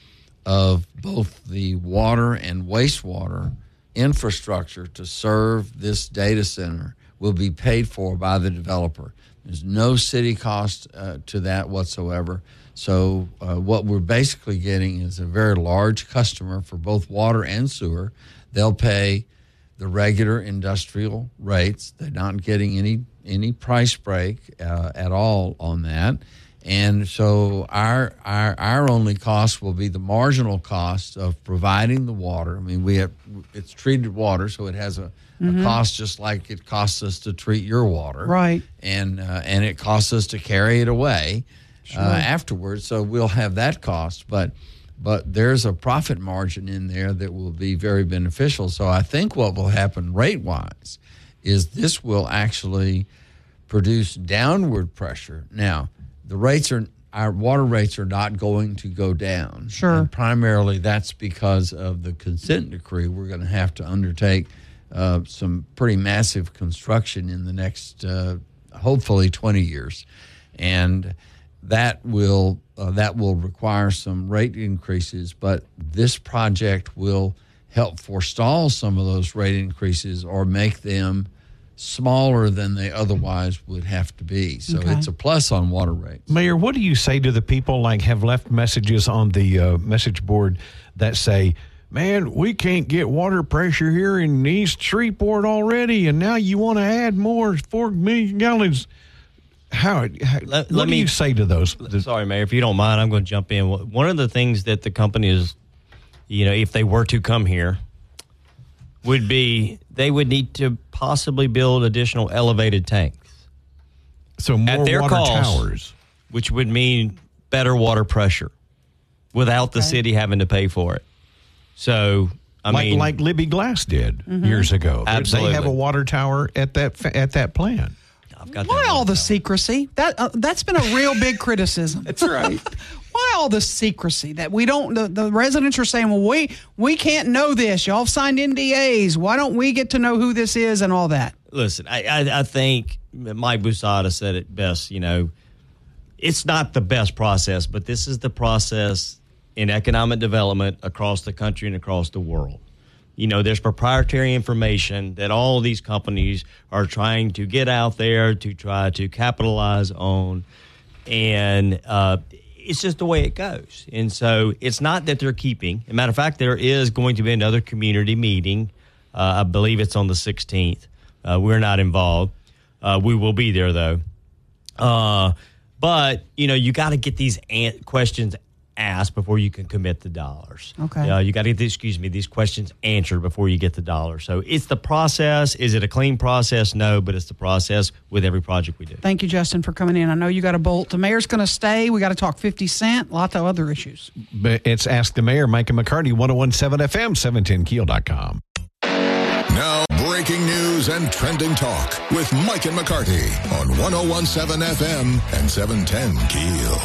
of both the water and wastewater infrastructure to serve this data center will be paid for by the developer. There's no city cost uh, to that whatsoever. So uh, what we're basically getting is a very large customer for both water and sewer. They'll pay the regular industrial rates. They're not getting any any price break uh, at all on that. And so our, our our only cost will be the marginal cost of providing the water. I mean, we have it's treated water, so it has a, mm-hmm. a cost just like it costs us to treat your water, right? And uh, and it costs us to carry it away sure. uh, afterwards. So we'll have that cost, but but there's a profit margin in there that will be very beneficial. So I think what will happen rate wise is this will actually produce downward pressure. Now, the rates are, our water rates are not going to go down. Sure. And primarily that's because of the consent decree. We're going to have to undertake uh, some pretty massive construction in the next, uh, hopefully, twenty years. And that will uh, that will require some rate increases, but this project will help forestall some of those rate increases or make them smaller than they otherwise would have to be. So okay. it's a plus on water rates. Mayor, what do you say to the people like have left messages on the uh, message board that say, man, we can't get water pressure here in East Shreveport already, and now you want to add more four million gallons. How, how let, what let do me, you say to those? Sorry, Mayor, if you don't mind, I'm going to jump in. One of the things that the company is, you know, if they were to come here, would be they would need to possibly build additional elevated tanks. So more at their water cost, towers. Which would mean better water pressure without the okay. city having to pay for it. So, I like, mean. Like Libby Glass did mm-hmm. years ago. Absolutely. They have a water tower at that at that plant. I've got Why that all the tower. secrecy? That uh, that's been a real big criticism. That's right. Why all the secrecy that we don't? The, the residents are saying, "Well, we we can't know this. Y'all have signed N D As. Why don't we get to know who this is and all that?" Listen, I, I, I think Mike Busada said it best. You know, it's not the best process, but this is the process in economic development across the country and across the world. You know, there's proprietary information that all these companies are trying to get out there to try to capitalize on. And uh, it's just the way it goes. And so it's not that they're keeping. As a matter of fact, there is going to be another community meeting. Uh, I believe it's on the sixteenth. Uh, we're not involved. Uh, we will be there, though. Uh, but, you know, you got to get these an- questions asked before you can commit the dollars. Okay. Uh, you got to get, these, excuse me, these questions answered before you get the dollars. So it's the process. Is it a clean process? No, but it's the process with every project we do. Thank you, Justin, for coming in. I know you got a bolt. The mayor's going to stay. We got to talk fifty cent, lots of other issues. But it's Ask the Mayor, Mike and McCarty, ten seventeen F M, seven ten keel dot com. Now, breaking news and trending talk with Mike and McCarty on ten seventeen F M and seven ten Keel.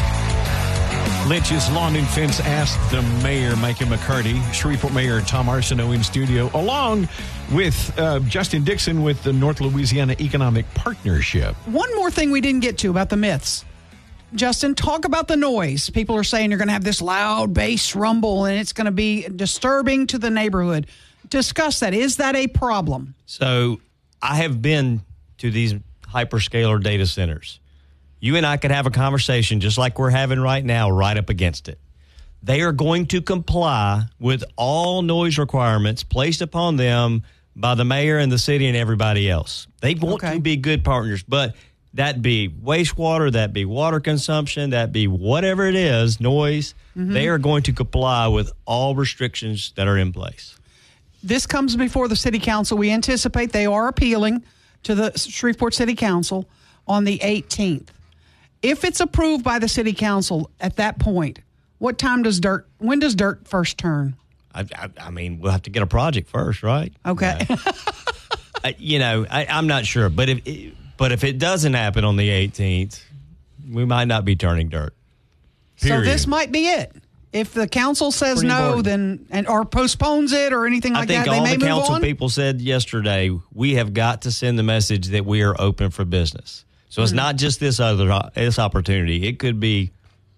Lynch's Lawn and Fence asked the mayor, Mike and McCarty, Shreveport Mayor Tom Arsenault in studio, along with uh, Justin Dixon with the North Louisiana Economic Partnership. One more thing we didn't get to about the myths. Justin, talk about the noise. People are saying you're going to have this loud bass rumble and it's going to be disturbing to the neighborhood. Discuss that. Is that a problem? So I have been to these hyperscaler data centers. You and I could have a conversation just like we're having right now, right up against it. They are going to comply with all noise requirements placed upon them by the mayor and the city and everybody else. They want Okay. to be good partners, but that be wastewater, that be water consumption, that be whatever it is, noise, Mm-hmm. they are going to comply with all restrictions that are in place. This comes before the city council. We anticipate they are appealing to the Shreveport City Council on the eighteenth. If it's approved by the city council at that point, what time does dirt, when does dirt first turn? I, I, I mean, we'll have to get a project first, right? Okay. Uh, I, you know, I, I'm not sure, but if it, but if it doesn't happen on the eighteenth, we might not be turning dirt. So Period. this might be it. If the council says Pretty no, important. then and or postpones it or anything like I think that, they all may the move council on. people said yesterday, we have got to send the message that we are open for business. So it's Mm-hmm. not just this other this opportunity. It could be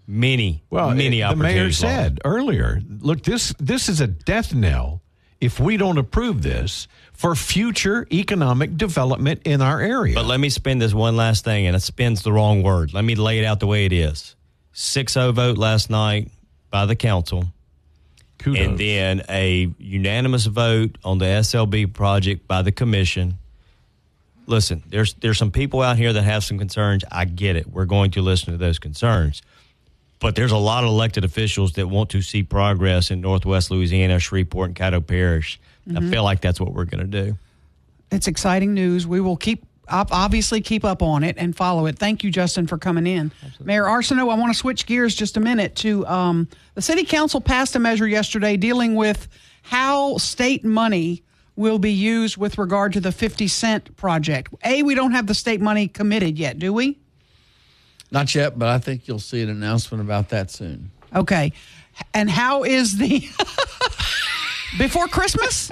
many, Well, many the opportunities mayor lost. said earlier, look, this this is a death knell if we don't approve this for future economic development in our area. But let me spin this one last thing, and it spins the wrong word. Let me lay it out the way it is. six oh vote last night by the council. Kudos. And then a unanimous vote on the S L B project by the commission. Listen, there's there's some people out here that have some concerns. I get it. We're going to listen to those concerns. But there's a lot of elected officials that want to see progress in Northwest Louisiana, Shreveport, and Caddo Parish. Mm-hmm. I feel like that's what we're going to do. It's exciting news. We will keep obviously keep up on it and follow it. Thank you, Justin, for coming in. Absolutely. Mayor Arsenault, I want to switch gears just a minute to um, the city council passed a measure yesterday dealing with how state money will be used with regard to the fifty cent project. A, we don't have the state money committed yet, do we? Not yet, but I think you'll see an announcement about that soon. Okay. And how is the before Christmas?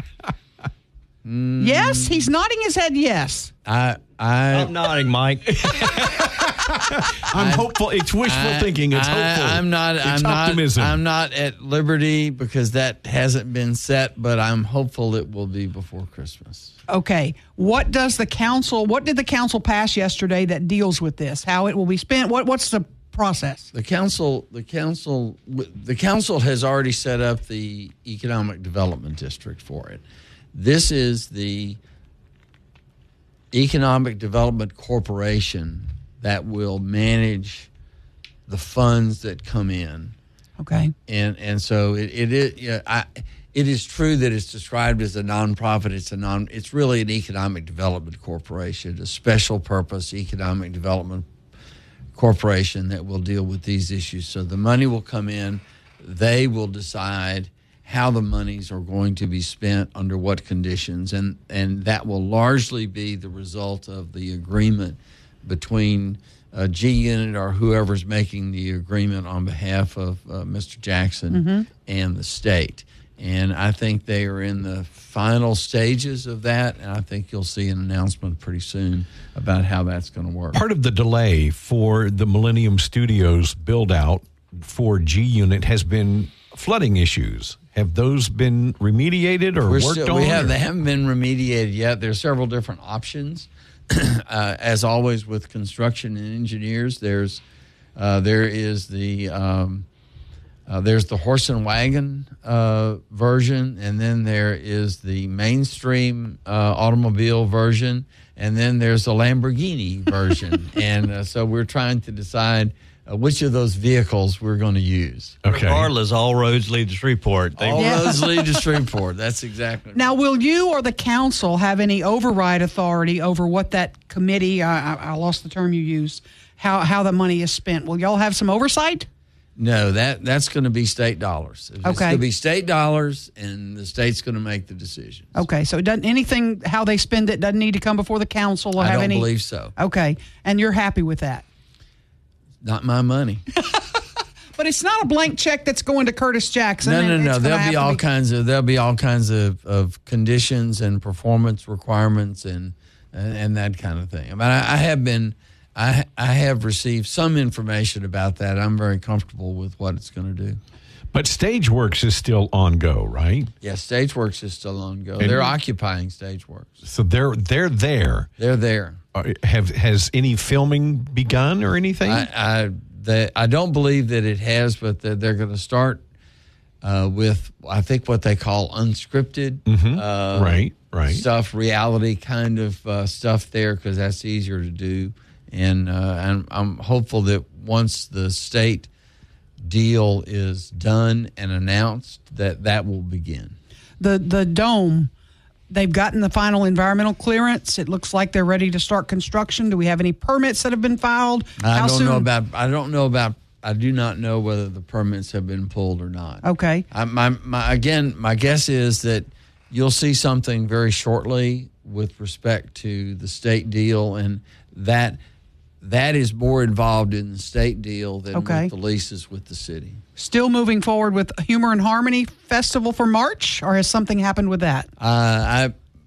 Mm. Yes, he's nodding his head yes. I I I'm nodding, Mike. I'm I, hopeful. It's wishful I, thinking. It's I, hopeful. I'm not. It's I'm optimism. not. I'm not at liberty because that hasn't been set. But I'm hopeful it will be before Christmas. Okay. What does the council? What did the council pass yesterday that deals with this? How it will be spent? What What's the process? The council. The council. The council has already set up the economic development district for it. This is the Economic Development Corporation that will manage the funds that come in. Okay. And and so it, it is you know, I, it is true that it's described as a nonprofit. It's a non it's really an economic development corporation, a special purpose economic development corporation that will deal with these issues. So the money will come in, they will decide how the monies are going to be spent under what conditions, and, and that will largely be the result of the agreement between uh, G-Unit or whoever's making the agreement on behalf of uh, Mister Jackson mm-hmm. and the state. And I think they are in the final stages of that, and I think you'll see an announcement pretty soon about how that's going to work. Part of the delay for the Millennium Studios build-out for G-Unit has been flooding issues. Have those been remediated or We're worked still, on? We have, or? They haven't been remediated yet. There's several different options. uh, as always with construction and engineers, there's uh, there is the um, uh, there's the horse and wagon uh, version, and then there is the mainstream uh, automobile version, and then there's the Lamborghini version. and uh, so we're trying to decide Uh, which of those vehicles we're going to use. Okay. Regardless, all roads lead to Shreveport. They All Yeah. roads lead to Shreveport. That's exactly right. Now, will you or the council have any override authority over what that committee, I, I, I lost the term you used, how, how the money is spent? Will y'all have some oversight? No, that that's going to be state dollars. It's Okay. going to be state dollars, and the state's going to make the decisions. Okay, so it doesn't anything, how they spend it doesn't need to come before the council or I have don't any? believe so. Okay, and you're happy with that? Not my money. But it's not a blank check that's going to Curtis Jackson. No, and no, it's no. gonna There'll have be to all kinds of there'll be all kinds of, of conditions and performance requirements and and, and that kind of thing. I mean, I, I have been, I I have received some information about that. I'm very comfortable with what it's going to do. But Stageworks is still on go, right? Yeah, Stageworks is still on go. And- They're occupying Stageworks. So they're they're there. They're there. Uh, Have has any filming begun or anything? I I, they, I don't believe that it has, but they're, they're going to start uh, with I think what they call unscripted Mhm. uh, Right, right. stuff, reality kind of uh, stuff there because that's easier to do. And uh, and I'm hopeful that once the state deal is done and announced, that that will begin. The the dome, they've gotten the final environmental clearance. It looks like they're ready to start construction. Do we have any permits that have been filed? I How don't soon? know about. I don't know about. I do not know whether the permits have been pulled or not. Okay. I, my, my again, my guess is that you'll see something very shortly with respect to the state deal, and that that is more involved in the state deal than Okay. with the leases with the city. Still moving forward with Humor and Harmony Festival for March, or has something happened with that? Uh, I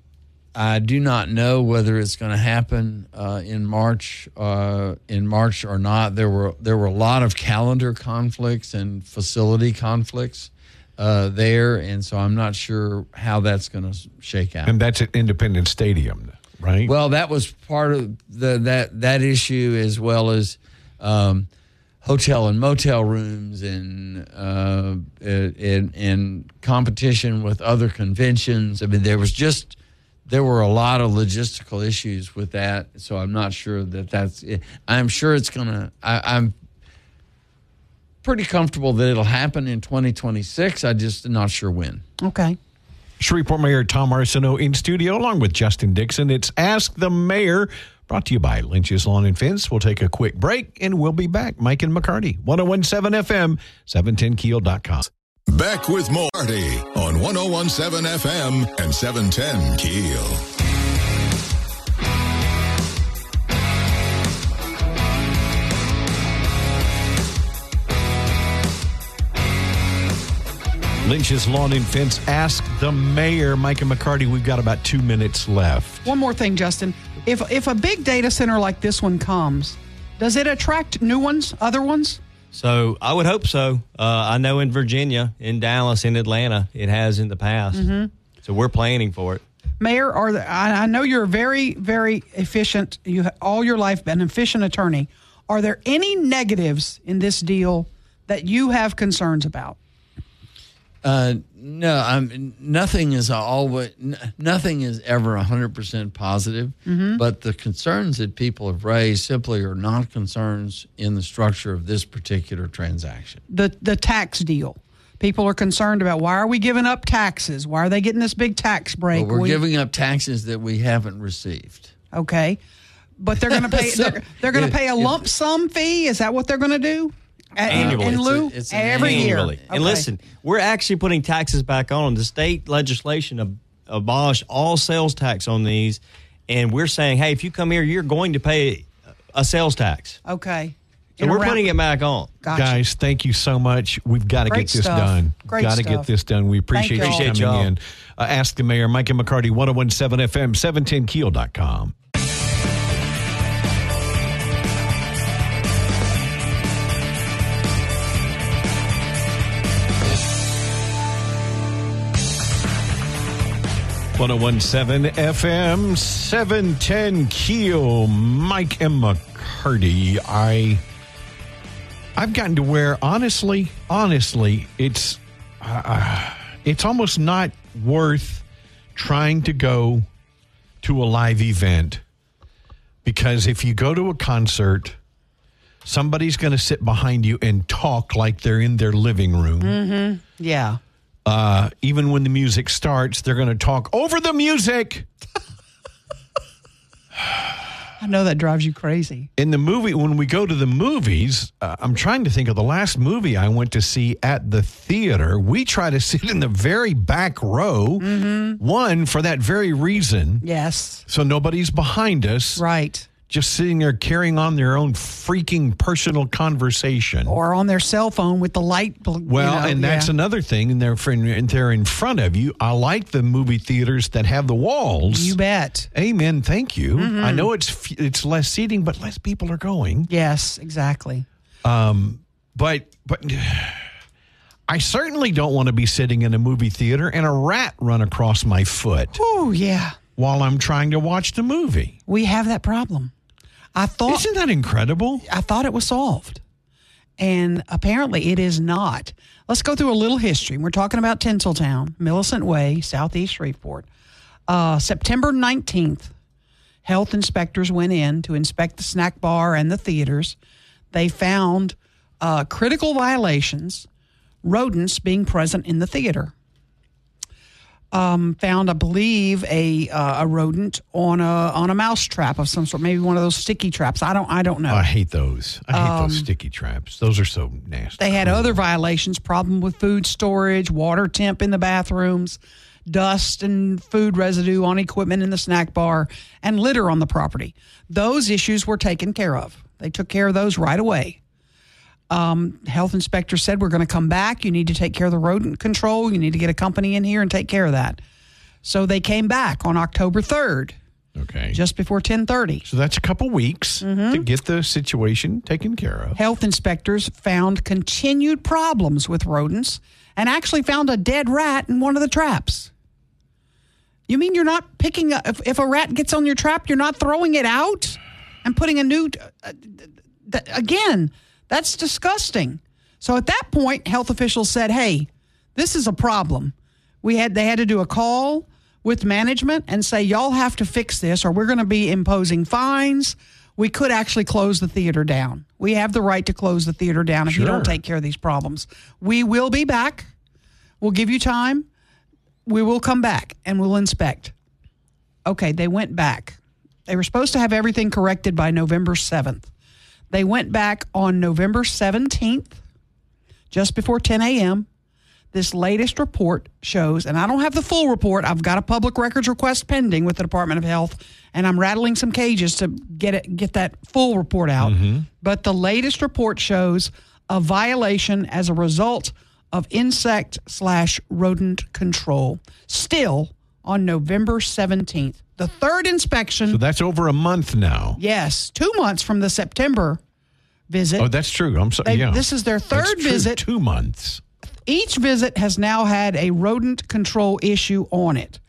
I do not know whether it's going to happen uh, in March, uh, in March or not. There were there were a lot of calendar conflicts and facility conflicts uh, there, and so I'm not sure how that's going to shake out. And that's at Independence Stadium, right? Well, that was part of the that that issue, as well as um, hotel and motel rooms and uh, and and competition with other conventions. I mean, there was just. There were a lot of logistical issues with that, so I'm not sure that that's it. I'm sure it's going to – I'm pretty comfortable that it'll happen in twenty twenty-six. I'm just not sure when. Okay. Shreveport Mayor Tom Arsenault in studio along with Justin Dixon. It's Ask the Mayor, brought to you by Lynch's Lawn and Fence. We'll take a quick break, and we'll be back. Mike and McCarty, one oh one seven F M, seven ten keel dot com. Back with more Party on one oh one seven F M and seven ten Keel. Lynch's Lawn and Fence, Ask the Mayor. Mike and McCarty, we've got about two minutes left. One more thing, Justin. If if a big data center like this one comes, does it attract new ones, other ones? So I would hope so. Uh, I know in Virginia, in Dallas, in Atlanta, it has in the past. Mm-hmm. So we're planning for it. Mayor, are the, I, I know you're very, very efficient. You have all your life been an efficient attorney. Are there any negatives in this deal that you have concerns about? Uh, no, I'm nothing is always nothing is ever one hundred percent positive, mm-hmm. but the concerns that people have raised simply are not concerns in the structure of this particular transaction. The the tax deal. People are concerned about, why are we giving up taxes? Why are they getting this big tax break? Well, we're we, giving up taxes that we haven't received. Okay, but they're going to pay. So, they're they're going to pay a if, lump sum fee. Is that what they're going to do? Annually. In, in lieu, It's a- it's an every Annually. year. And Okay. listen, we're actually putting taxes back on. The state legislation ab- abolished all sales tax on these, and we're saying, hey, if you come here, you're going to pay a sales tax. Okay. So In a we're round- putting it back on. Gotcha. Guys, thank you so much. We've got to Great get this stuff. done. Great Got to stuff. get this done. We appreciate Thank you y'all. coming Appreciate y'all. in. Uh, Ask the Mayor, Mike and McCarty, one oh one seven F M, seven ten keel dot com. one oh one seven F M, seven ten Keel, Mike and McCarty. I, I've gotten to where, honestly, honestly, it's, uh, it's almost not worth trying to go to a live event, because if you go to a concert, somebody's going to sit behind you and talk like they're in their living room. Mm-hmm. Yeah. Uh, even when the music starts, they're going to talk over the music. I know that drives you crazy. In the movie, when we go to the movies, uh, I'm trying to think of the last movie I went to see at the theater. We try to sit in the very back row, mm-hmm. one, for that very reason. Yes. So nobody's behind us. Right. Just sitting there carrying on their own freaking personal conversation. Or on their cell phone with the light. bl- Well, you know, and that's yeah. another thing, and they're, and they're in front of you. I like the movie theaters that have the walls. You bet. Amen. Thank you. Mm-hmm. I know it's f- it's less seating, but less people are going. Yes, exactly. Um, but but I certainly don't want to be sitting in a movie theater and a rat run across my foot Oh, yeah. while I'm trying to watch the movie. We have that problem. I thought Isn't that incredible? I thought it was solved. And apparently it is not. Let's go through a little history. We're talking about Tinseltown, Millicent Way, Southeast Shreveport. Uh, September nineteenth, health inspectors went in to inspect the snack bar and the theaters. They found uh, critical violations, rodents being present in the theater. Um, found, I believe, a uh, a rodent on a on a mouse trap of some sort, maybe one of those sticky traps. I don't I don't know. I hate those. I hate those sticky traps. Those are so nasty. They had other violations, problem with food storage, water temp in the bathrooms, dust and food residue on equipment in the snack bar, and litter on the property. Those issues were taken care of. They took care of those right away. Um, health inspector said, we're going to come back. You need to take care of the rodent control. You need to get a company in here and take care of that. So they came back on October third, Okay. just before ten thirty. So that's a couple weeks Mm-hmm. to get the situation taken care of. Health inspectors found continued problems with rodents and actually found a dead rat in one of the traps. You mean you're not picking up, if, if a rat gets on your trap, you're not throwing it out and putting a new, uh, th- again, that's disgusting. So at that point, health officials said, hey, this is a problem. We had, they had to do a call with management and say, y'all have to fix this or we're going to be imposing fines. We could actually close the theater down. We have the right to close the theater down if you Sure. don't take care of these problems. We will be back. We'll give you time. We will come back and we'll inspect. Okay, they went back. They were supposed to have everything corrected by November seventh. They went back on November seventeenth, just before ten a.m. This latest report shows, and I don't have the full report. I've got a public records request pending with the Department of Health, and I'm rattling some cages to get it, get that full report out. Mm-hmm. But the latest report shows a violation as a result of insect slash rodent control. Still on November seventeenth, the third inspection. So that's over a month now. Yes, two months from the September visit. Oh, that's true. I'm sorry. They- Yeah. this is their That's third true. visit. Two months. Each visit has now had a rodent control issue on it.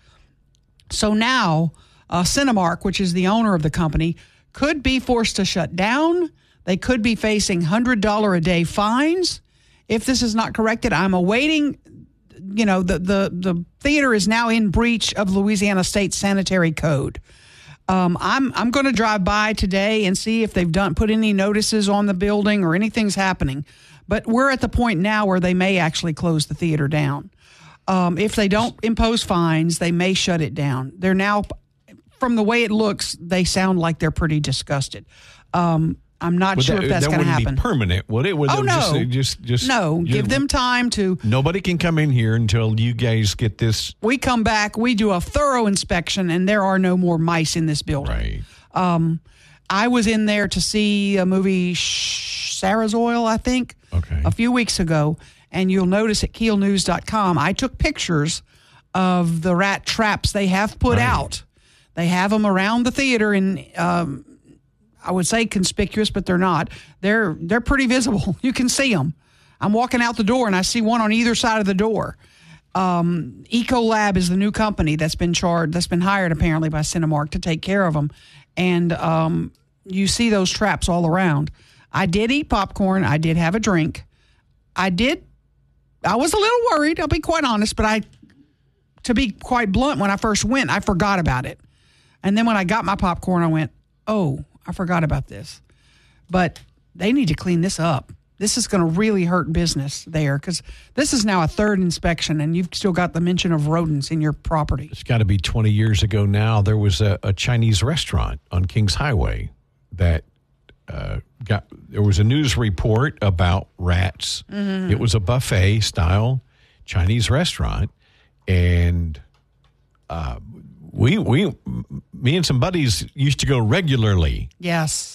So now, uh, Cinemark, which is the owner of the company, could be forced to shut down. They could be facing one hundred dollars a day fines if this is not corrected. I'm awaiting, you know, the, the, the theater is now in breach of Louisiana State Sanitary Code. Um, I'm I'm going to drive by today and see if they've done put any notices on the building or anything's happening. But we're at the point now where they may actually close the theater down. Um, if they don't impose fines, they may shut it down. They're now, from the way it looks, they sound like they're pretty disgusted. Um, I'm not But sure that, if that's that going to wouldn't happen. be permanent, would it? Would Oh, they no. Just, just, just, no, you- give them time to. Nobody can come in here until you guys get this We come back, we do a thorough inspection, and there are no more mice in this building. right. Um, I was in there to see a movie, Sh- Sarah's Oil, I think, Okay. a few weeks ago. And you'll notice at keel news dot com, I took pictures of the rat traps they have put Right. out. They have them around the theater, and um, I would say conspicuous, but they're not. They're they're pretty visible. You can see them. I'm walking out the door, and I see one on either side of the door. Um, Ecolab is the new company that's been charged, that's been hired apparently by Cinemark to take care of them. And um, you see those traps all around. I did eat popcorn. I did have a drink. I did. I was a little worried. I'll be quite honest, but I, to be quite blunt, when I first went, I forgot about it. And then when I got my popcorn, I went, oh, I forgot about this. But they need to clean this up. This is going to really hurt business there because this is now a third inspection and you've still got the mention of rodents in your property. It's got to be twenty years ago now. There was a, a Chinese restaurant on Kings Highway that uh, got, there was a news report about rats. Mm-hmm. It was a buffet style Chinese restaurant. And uh, we, we, me and some buddies used to go regularly. Yes.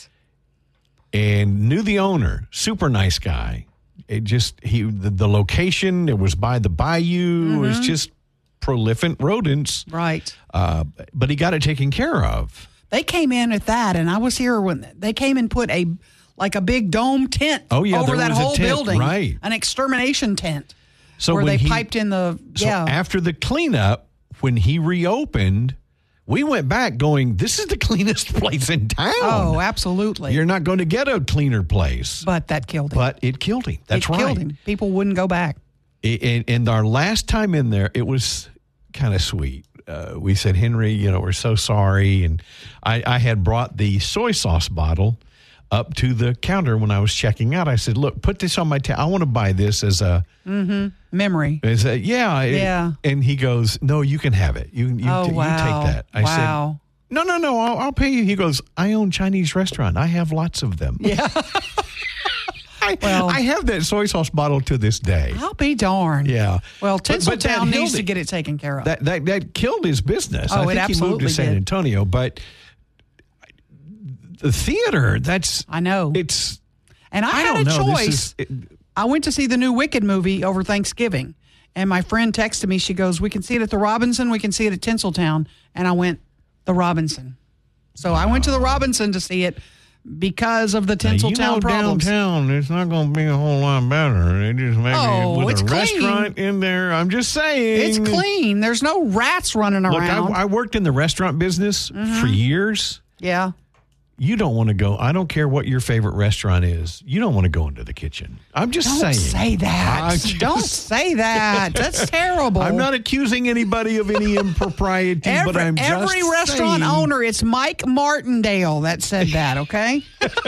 And knew the owner, super nice guy. It just he the, the location, it was by the bayou, it was just prolific rodents. Right. Uh, but he got it taken care of. They came in at that, and I was here when they came and put a like a big dome tent Oh, yeah, over there that was a whole tent, building, right. An extermination tent So where when they he, piped in the so yeah. after the cleanup, when he reopened, we went back going, this is the cleanest place in town. Oh, absolutely. You're not going to get a cleaner place. But that killed him. But it killed him. That's it right. killed him. People wouldn't go back. And, and our last time in there, it was kind of sweet. Uh, we said, Henry, you know, we're so sorry. And I, I had brought the soy sauce bottle up to the counter when I was checking out. I said, look, put this on my table. I want to buy this as a, Mm-hmm. Memory. as a yeah. Yeah. And he goes, no, you can have it. You, you, Oh, you wow. take that. I Wow. said, no, no, no, I'll, I'll pay you. He goes, I own Chinese restaurant. I have lots of them. Yeah. I, Well- I have that soy sauce bottle to this day. I'll be darned. Yeah. Well, But- but that Tinseltown needs held to it. get it taken care of. That that that killed his business. Oh, I it think he moved absolutely to San did. Antonio, but the theater, that's I know. it's and I, I had don't a know. choice. This is, it, I went to see the new Wicked movie over Thanksgiving. And my friend texted me. She goes, we can see it at the Robinson. We can see it at Tinseltown. And I went, the Robinson. So wow. I went to the Robinson to see it because of the Tinseltown you know, problems. Downtown, it's not going to be a whole lot better. They just make oh, it with it's a clean. restaurant in there. I'm just saying. It's clean. There's no rats running Look, around. I, I worked in the restaurant business mm-hmm. for years. Yeah. You don't want to go. I don't care what your favorite restaurant is. You don't want to go into the kitchen. I'm just don't saying. Say that. Just, don't say that. That's terrible. I'm not accusing anybody of any impropriety, every, but I'm just every restaurant saying. owner, it's Mike Martindale that said that, okay?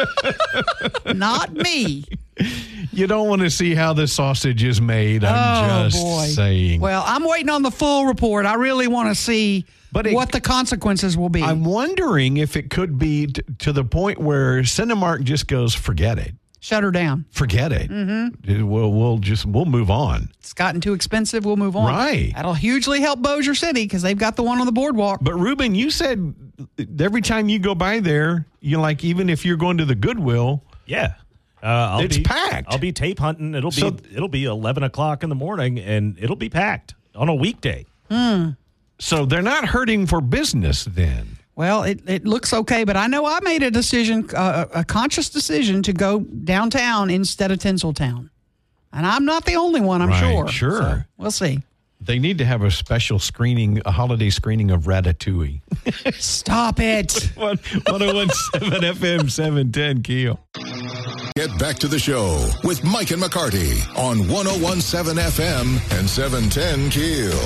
Not me. You don't want to see how the sausage is made. I'm oh, just boy. saying. Well, I'm waiting on the full report. I really want to see but it, what the consequences will be. I'm wondering if it could be t- to the point where Cinemark just goes, forget it. Shut her down. Forget it. Mm-hmm. We'll, we'll just we'll move on. It's gotten too expensive. We'll move on. Right. That'll hugely help Bossier City because they've got the one on the boardwalk. But Ruben, you said every time you go by there, you like even if you're going to the Goodwill, yeah. Uh, I'll it's be, packed. I'll be tape hunting. It'll be so, it'll be eleven o'clock in the morning, and it'll be packed on a weekday. Hmm. So they're not hurting for business then. Well, it, it looks okay, but I know I made a decision, uh, a conscious decision to go downtown instead of Tinseltown. And I'm not the only one, I'm right, sure. Sure. So we'll see. They need to have a special screening, a holiday screening of Ratatouille. Stop it. one oh one seven F M seven ten Keel. Get back to the show with Mike and McCarty on one oh one seven F M and seven ten Keel.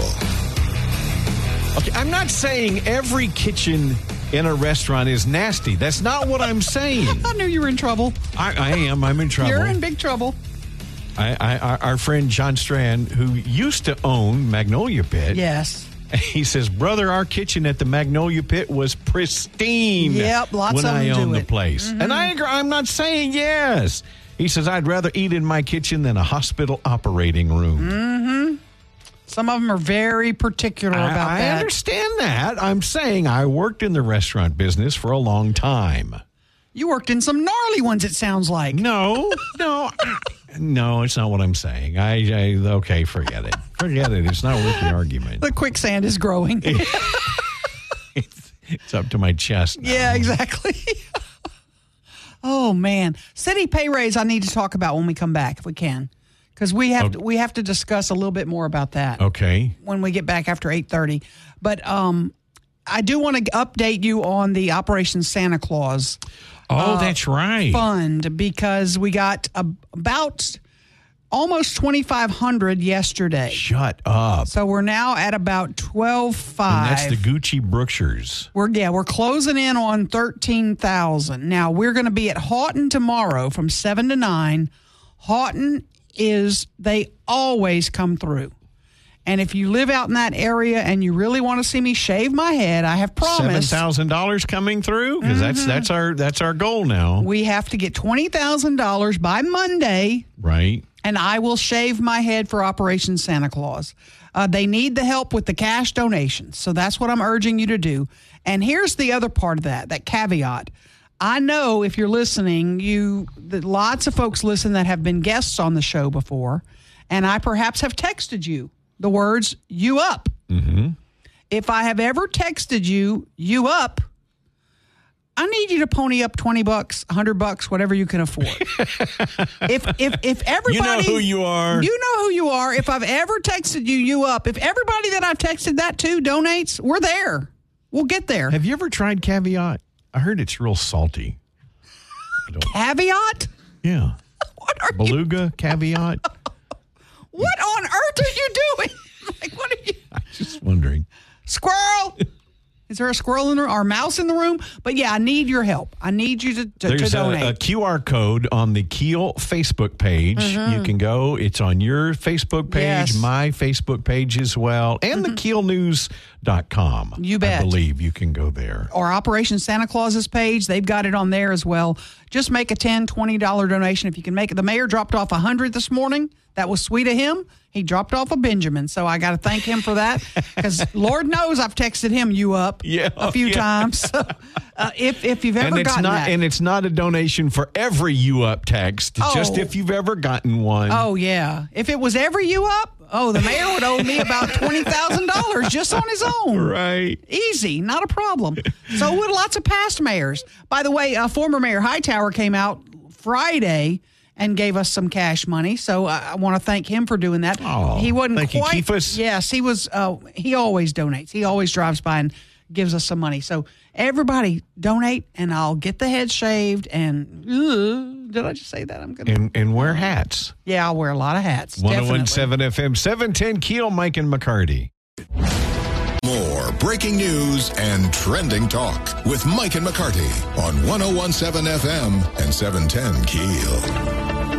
Okay, I'm not saying every kitchen in a restaurant is nasty. That's not what I'm saying. I knew you were in trouble. I, I am. I'm in trouble. You're in big trouble. I, I, our friend John Strand, who used to own Magnolia Pit. Yes. He says, brother, our kitchen at the Magnolia Pit was pristine. Yep, lots when of I them do owned the it. place. Mm-hmm. And I agree. I'm not saying yes. He says, I'd rather eat in my kitchen than a hospital operating room. Mm-hmm. Some of them are very particular I, about I that. I understand that. I'm saying I worked in the restaurant business for a long time. You worked in some gnarly ones, it sounds like. No, no, no, it's not what I'm saying. I, I okay, forget it. Forget it. It's not worth the argument. The quicksand is growing. it's, it's up to my chest now. Yeah, exactly. Oh, man. City pay raise I need to talk about when we come back, if we can. Because we have okay. to, we have to discuss a little bit more about that. Okay. When we get back after eight thirty. But um, I do want to update you on the Operation Santa Claus. Oh, uh, that's right. Fund, because we got a, about almost twenty-five hundred yesterday. Shut up. So we're now at about twelve five. And that's the Gucci Brookshires. We're yeah, we're closing in on thirteen thousand. Now we're going to be at Houghton tomorrow from seven to nine. Houghton is they always come through. And if you live out in that area and you really want to see me shave my head, I have promised seven thousand dollars coming through because mm-hmm. that's that's our that's our goal now. We have to get twenty thousand dollars by Monday. Right. And I will shave my head for Operation Santa Claus. Uh, they need the help with the cash donations. So that's what I'm urging you to do. And here's the other part of that, that caveat. I know if you're listening, you that lots of folks listen that have been guests on the show before, and I perhaps have texted you the words, you up. Mm-hmm. If I have ever texted you, you up, I need you to pony up twenty bucks, a hundred bucks, whatever you can afford. if if if everybody, you know who you are. You know who you are. If I've ever texted you, you up. If everybody that I've texted that to donates, we're there. We'll get there. Have you ever tried caveat? I heard it's real salty. Caveat? Yeah. What are Beluga, you? caveat. What on earth are you doing? Like, what are you? I'm just wondering. Squirrel. Is there a squirrel in the room or a mouse in the room? But yeah, I need your help. I need you to, to, There's to donate. a, a Q R code on the Keel Facebook page. Mm-hmm. You can go. It's on your Facebook page, yes. my Facebook page as well, and mm-hmm. the keel news dot com. You bet. I believe you can go there. Or Operation Santa Claus's page. They've got it on there as well. Just make a ten dollars, twenty dollars donation if you can make it. The mayor dropped off one hundred this morning. That was sweet of him. He dropped off a Benjamin, so I got to thank him for that because Lord knows I've texted him you up Yeah, a few yeah. times. So, uh, if if you've ever And it's gotten not, that, and it's not a donation for every you up text. Oh. Just if you've ever gotten one. oh yeah, if it was ever you up, oh the mayor would owe me about twenty thousand dollars just on his own. Right. Easy, not a problem. So would lots of past mayors. By the way, uh, former Mayor Hightower came out Friday and gave us some cash money. So I, I want to thank him for doing that. Oh, he wasn't thank you, quite. Keefus. Yes, he was. Uh, he always donates. He always drives by and gives us some money. So everybody donate, and I'll get the head shaved. And uh, did I just say that? I'm gonna. And, and wear hats. Yeah, I'll wear a lot of hats. one oh one definitely. seven F M, seven ten Keel, Mike and McCarty. More breaking news and trending talk with Mike and McCarty on one oh one seven F M and seven ten Keel.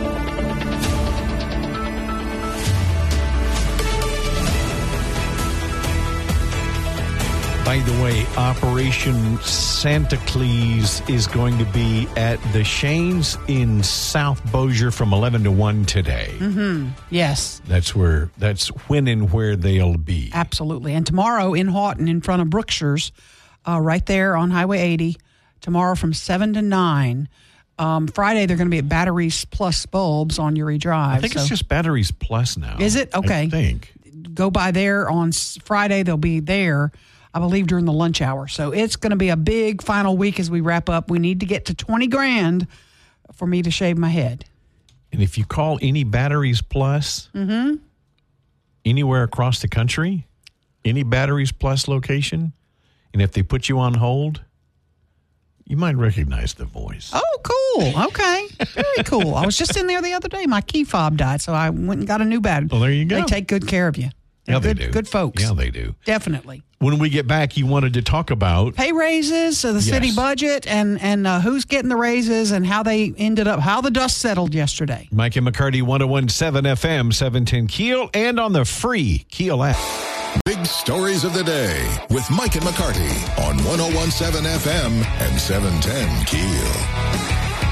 By the way, Operation Santa Claus is going to be at the Shanes in South Bossier from eleven to one today. Mm-hmm. Yes. That's where. That's when and where they'll be. Absolutely. And tomorrow in Houghton, in front of Brookshire's, uh, right there on Highway eighty, tomorrow from seven to nine. Um, Friday, they're going to be at Batteries Plus Bulbs on Uri Drive. I think so it's just Batteries Plus now. Is it? Okay. I think. Go by there on s- Friday. They'll be there, I believe, during the lunch hour. So it's going to be a big final week as we wrap up. We need to get to twenty grand for me to shave my head. And if you call any Batteries Plus Mm-hmm. anywhere across the country, any Batteries Plus location, and if they put you on hold, you might recognize the voice. Oh, cool. Okay. Very cool. I was just in there the other day. My key fob died, so I went and got a new battery. Well, there you go. They take good care of you. They're Yeah, they good, do. Good folks. Yeah, they do. Definitely. When we get back, you wanted to talk about Pay raises, uh, the city Yes. budget, and and uh, who's getting the raises, and how they ended up, how the dust settled yesterday. Mike and McCarty, one oh one seven F M, seven ten Keel, and on the free Keel app. Big stories of the day with Mike and McCarty on one oh one seven F M and seven ten Keel.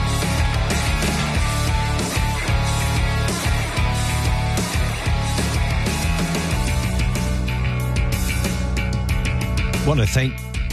I want to thank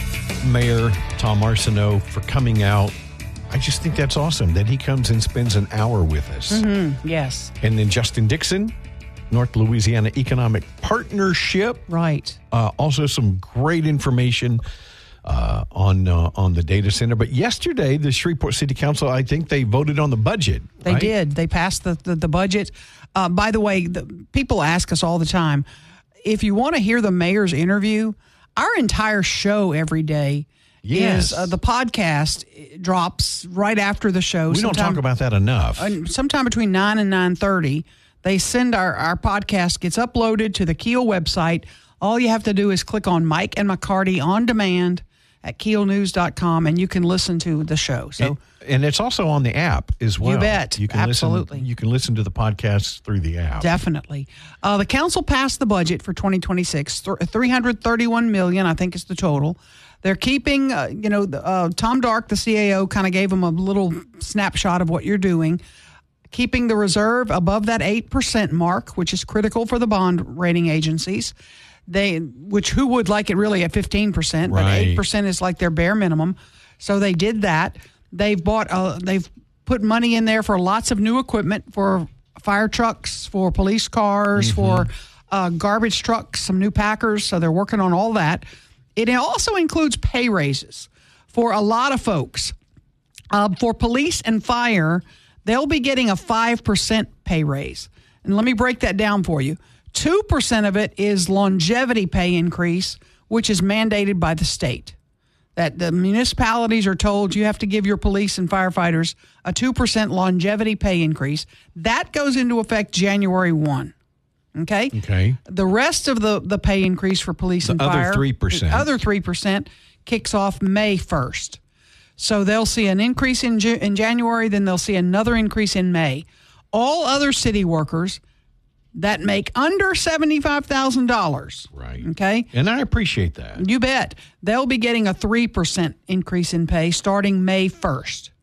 Mayor Tom Arsenault for coming out. I just think that's awesome that he comes and spends an hour with us. Mm-hmm. Yes. And then Justin Dixon, North Louisiana Economic Partnership. Right. Uh, also some great information uh, on uh, on the data center. But yesterday, the Shreveport City Council, I think they voted on the budget. They right? did. They passed the, the, the budget. Uh, by the way, the, people ask us all the time, if you want to hear the mayor's interview, our entire show every day Yes. is uh, the podcast drops right after the show. We don't Sometime- talk about that enough. uh, sometime between nine and nine thirty. They send our, our podcast, gets uploaded to the Keel website. All you have to do is click on Mike and McCarty on demand at keel news dot com, and you can listen to the show. So and, and it's also on the app as well. You bet. You can Absolutely. Listen, you can listen to the podcast through the app. definitely. Uh, the council passed the budget for twenty twenty-six, th- three hundred thirty-one million dollars, I think is the total. They're keeping, uh, you know, the, uh, Tom Dark, the C A O, kind of gave them a little snapshot of what you're doing. Keeping the reserve above that eight percent mark, which is critical for the bond rating agencies. They, which who would like it really at fifteen percent, but Right. eight percent is like their bare minimum. So they did that. They've bought, uh, they've put money in there for lots of new equipment, for fire trucks, for police cars, for uh, garbage trucks, some new Packers. So they're working on all that. It also includes pay raises for a lot of folks. Uh, for police and fire, they'll be getting a five percent pay raise. And let me break that down for you. two percent of it is longevity pay increase, which is mandated by the state. That the municipalities are told you have to give your police and firefighters a two percent longevity pay increase. That goes into effect January first. Okay? Okay. The rest of the, the pay increase for police The and other fire, three percent. the other three percent kicks off May first. So they'll see an increase in, Ju- in January, then they'll see another increase in May. All other city workers that make under seventy-five thousand dollars. Right. Okay? And I appreciate that. You bet. They'll be getting a three percent increase in pay starting May first.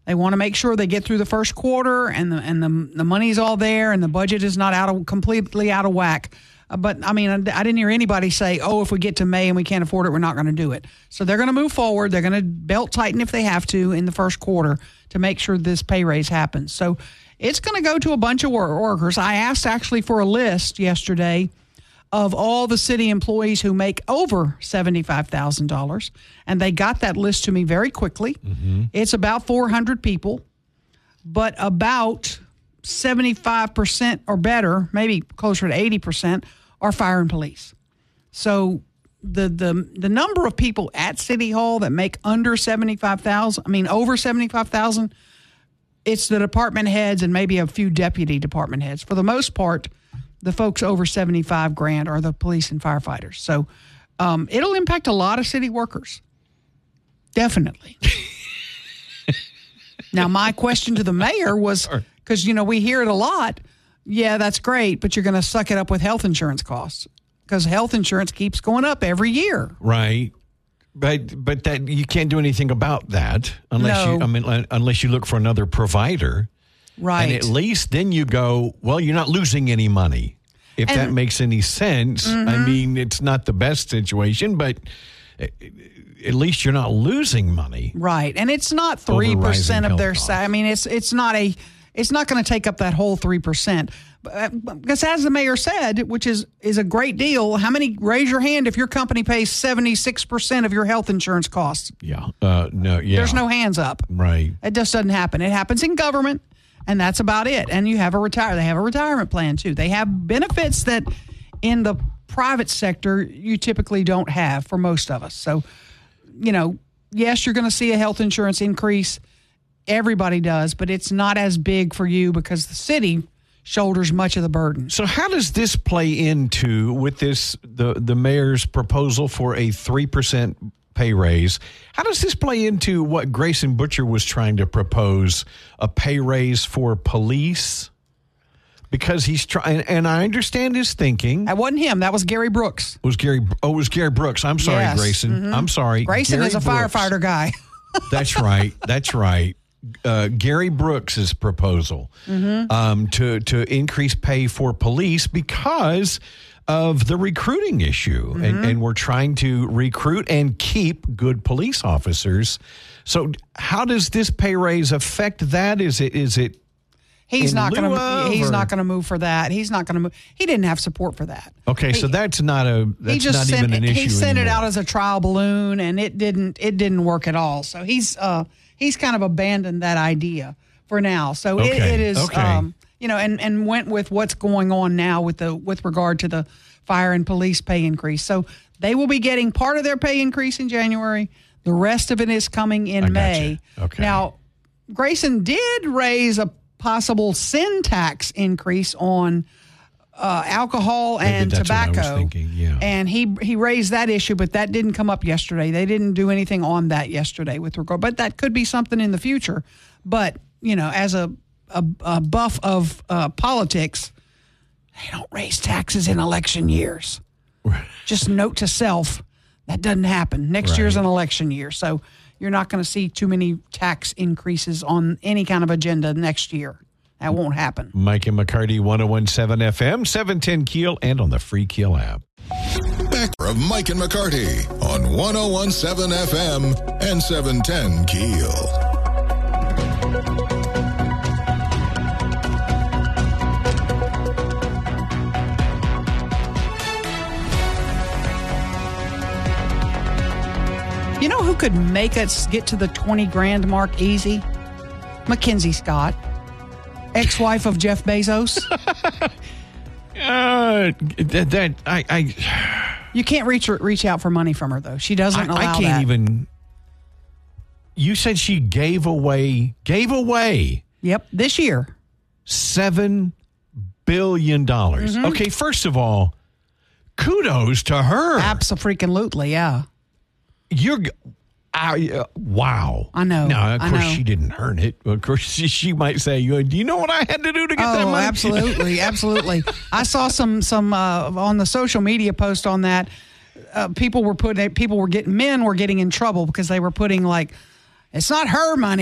They want to make sure they get through the first quarter and the and the the money's all there and the budget is not out of completely out of whack. Uh, but I mean, I, I didn't hear anybody say, "Oh, if we get to May and we can't afford it, we're not going to do it." So they're going to move forward. They're going to belt tighten if they have to in the first quarter to make sure this pay raise happens. So it's going to go to a bunch of wor- workers. I asked actually for a list yesterday of all the city employees who make over seventy-five thousand dollars, and they got that list to me very quickly. Mm-hmm. It's about four hundred people, but about seventy-five percent or better, maybe closer to eighty percent, are fire and police. So the the the number of people at City Hall that make under seventy-five thousand, I mean over seventy-five thousand, it's the department heads and maybe a few deputy department heads. For the most part, the folks over seventy-five grand are the police and firefighters. So um, it'll impact a lot of city workers. Definitely. Now, my question to the mayor was, because, you know, we hear it a lot. Yeah, that's great, but you're going to suck it up with health insurance costs because health insurance keeps going up every year. Right. But but that you can't do anything about that unless No. you I mean unless you look for another provider. Right. And at least then you go, well, you're not losing any money. If And- that makes any sense. Mm-hmm. I mean, it's not the best situation, but at least you're not losing money. Right. And it's not three percent of health their costs. salary. I mean, it's it's not a it's not going to take up that whole three percent. Because as the mayor said, which is, is a great deal, how many, raise your hand if your company pays seventy-six percent of your health insurance costs. Yeah. Uh, no, yeah. There's no hands up. Right. It just doesn't happen. It happens in government, and that's about it. And you have a retire. They have a retirement plan, too. They have benefits that in the private sector you typically don't have for most of us. So, you know, yes, you're going to see a health insurance increase. Everybody does, but it's not as big for you because the city shoulders much of the burden. So how does this play into with this the the mayor's proposal for a three percent pay raise? How does this play into what Grayson Butcher was trying to propose, a pay raise for police? Because he's trying, and I understand his thinking. That wasn't him. That was Gary Brooks. Was Gary? Oh, it was Gary Brooks. I'm sorry, Yes. Grayson. Mhm. I'm sorry. Grayson Gary is a Brooks. firefighter guy. That's right. That's right. Uh, Gary Brooks's proposal Mm-hmm. um, to to increase pay for police because of the recruiting issue, Mm-hmm. and, and we're trying to recruit and keep good police officers. So, how does this pay raise affect that? Is it is it? He's In not going lieu to. of, He's or- not going to move for that. He's not going to move. He didn't have support for that. Okay, so He- that's not a that's he just not sent, even an issue. he sent it anymore. out as a trial balloon, and it didn't it didn't work at all. So he's uh he's kind of abandoned that idea for now. So it, Okay, it is okay. um you know and and went with what's going on now with the with regard to the fire and police pay increase. So they will be getting part of their pay increase in January. The rest of it is coming in I gotcha. May. Okay. Now, Grayson did raise a possible sin tax increase on uh, alcohol Maybe and that's what I was tobacco. thinking, yeah. And he he raised that issue, but that didn't come up yesterday. They didn't do anything on that yesterday with regard, but that could be something in the future. But, you know, as a, a, a buff of uh, politics, they don't raise taxes in election years. Just note to self, that doesn't happen. Next Right. year's an election year. So you're not going to see too many tax increases on any kind of agenda next year. That won't happen. Mike and McCarty, one oh one seven F M, seven ten Keel, and on the free Keel app. Back of Mike and McCarty on one oh one seven F M and seven ten Keel. You know who could make us get to the twenty grand mark easy? Mackenzie Scott, ex-wife of Jeff Bezos. Uh, that, that I, I, You can't reach her, reach out for money from her, though. She doesn't I, allow I can't that. even. You said she gave away, gave away Yep, this year. seven billion dollars. Mm-hmm. Okay, first of all, kudos to her. Abso-freaking-lutely, yeah. You're, I, uh, wow. I know, Now, of I course, know. she didn't earn it. Of course, she, she might say, "Do you know what I had to do to get that Oh, money?" absolutely, absolutely. I saw some some uh, on the social media post on that. Uh, people were putting people were getting men were getting in trouble because they were putting like, it's not her money.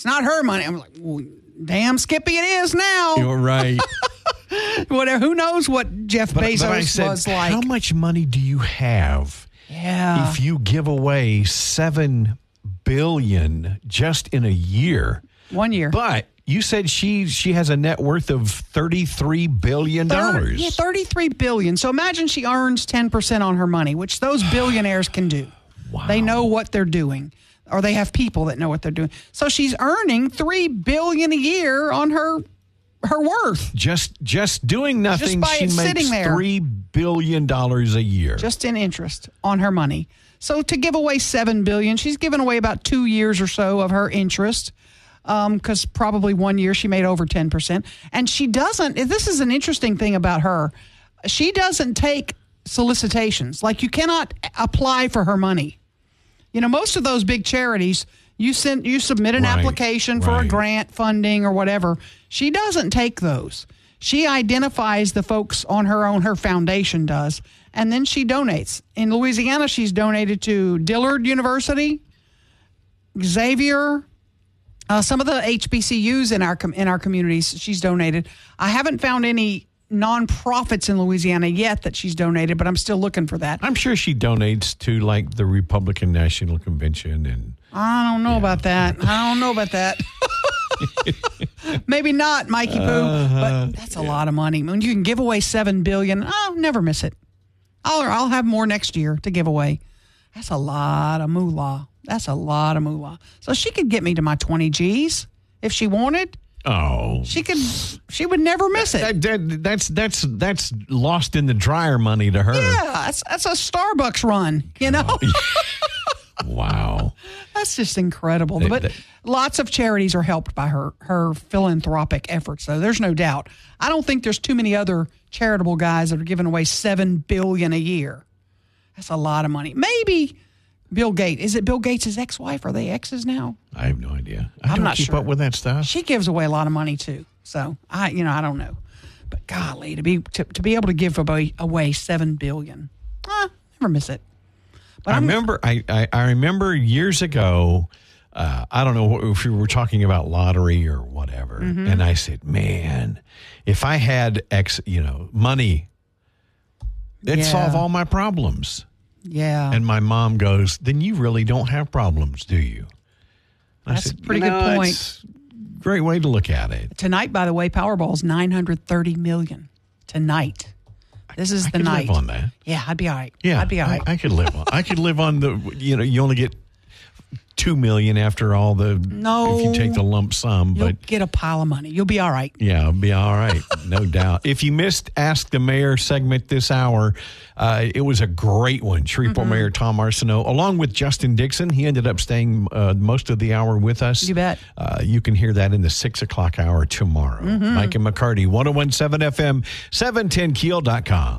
It's not her money. I'm like, well, damn, Skippy, it is now. You're right. Whatever. Who knows what Jeff But, Bezos but I said, was like? how much money do you have Yeah. if you give away seven billion dollars just in a year? One year. But you said she she has a net worth of thirty-three billion dollars. Thir- yeah, thirty-three billion dollars. So imagine she earns ten percent on her money, which those billionaires can do. Wow. They know what they're doing, or they have people that know what they're doing. So she's earning three billion dollars a year on her her worth. Just just doing nothing, Just by she it sitting makes there. three billion dollars a year. Just in interest on her money. So to give away seven billion dollars, she's given away about two years or so of her interest, because um, probably one year she made over ten percent. And she doesn't, this is an interesting thing about her, she doesn't take solicitations. Like, you cannot apply for her money. You know, most of those big charities, you send, you submit an Right, application for right. a grant funding or whatever. She doesn't take those. She identifies the folks on her own, her foundation does, and then she donates. In Louisiana, she's donated to Dillard University, Xavier, uh, some of the H B C Us in our com- in our communities. She's donated. I haven't found any nonprofits in Louisiana yet that she's donated, but I'm still looking for that. I'm sure she donates to like the Republican National Convention and I don't know about that. I don't know about that. Maybe not, Mikey Poo, Uh-huh. but that's a lot of money. When you can give away seven billion dollars, I'll never miss it. I'll, I'll have more next year to give away. That's a lot of moolah. That's a lot of moolah. So she could get me to my twenty G's if she wanted. oh, She could. She would never miss it. that, that, that's that's that's lost in the dryer money to her. Yeah, that's, that's a Starbucks run, you know? Wow. That's just incredible. They- But they- lots of charities are helped by her her philanthropic efforts, so there's no doubt. I don't think there's too many other charitable guys that are giving away seven billion dollars a year. That's a lot of money. Maybe Bill Gates. Is it Bill Gates' ex-wife? Are they exes now? I have no idea. I I'm don't not keep sure. up with that stuff. She gives away a lot of money too. So I, you know, I don't know. But golly, to be to, to be able to give away, away seven billion dollars, ah, never miss it. But I I'm- remember. I, I, I remember years ago. Uh, I don't know if we were talking about lottery or whatever, Mm-hmm. and I said, "Man, if I had X, you know, money, it'd Yeah. solve all my problems." Yeah. And my mom goes, "Then you really don't have problems, do you?" And That's a pretty good "No, point." it's a great way to look at it. Tonight, by the way, Powerball's nine hundred thirty million. Tonight. This is I the could night. live on that. Yeah, I'd be all right. Yeah, I'd be all right. I, I could live on. I could live on the. You know, you only get two million after all the. No. if you take the lump sum, You'll but get a pile of money. You'll be all right. yeah, it'll be all right, no doubt. If you missed Ask the Mayor segment this hour, uh, it was a great one. Shreveport Mm-hmm. Mayor Tom Arsenault, along with Justin Dixon, he ended up staying uh, most of the hour with us. You bet. Uh, you can hear that in the six o'clock hour tomorrow. Mm-hmm. Mike and McCarty, one oh one seven F M, seven ten keel dot com.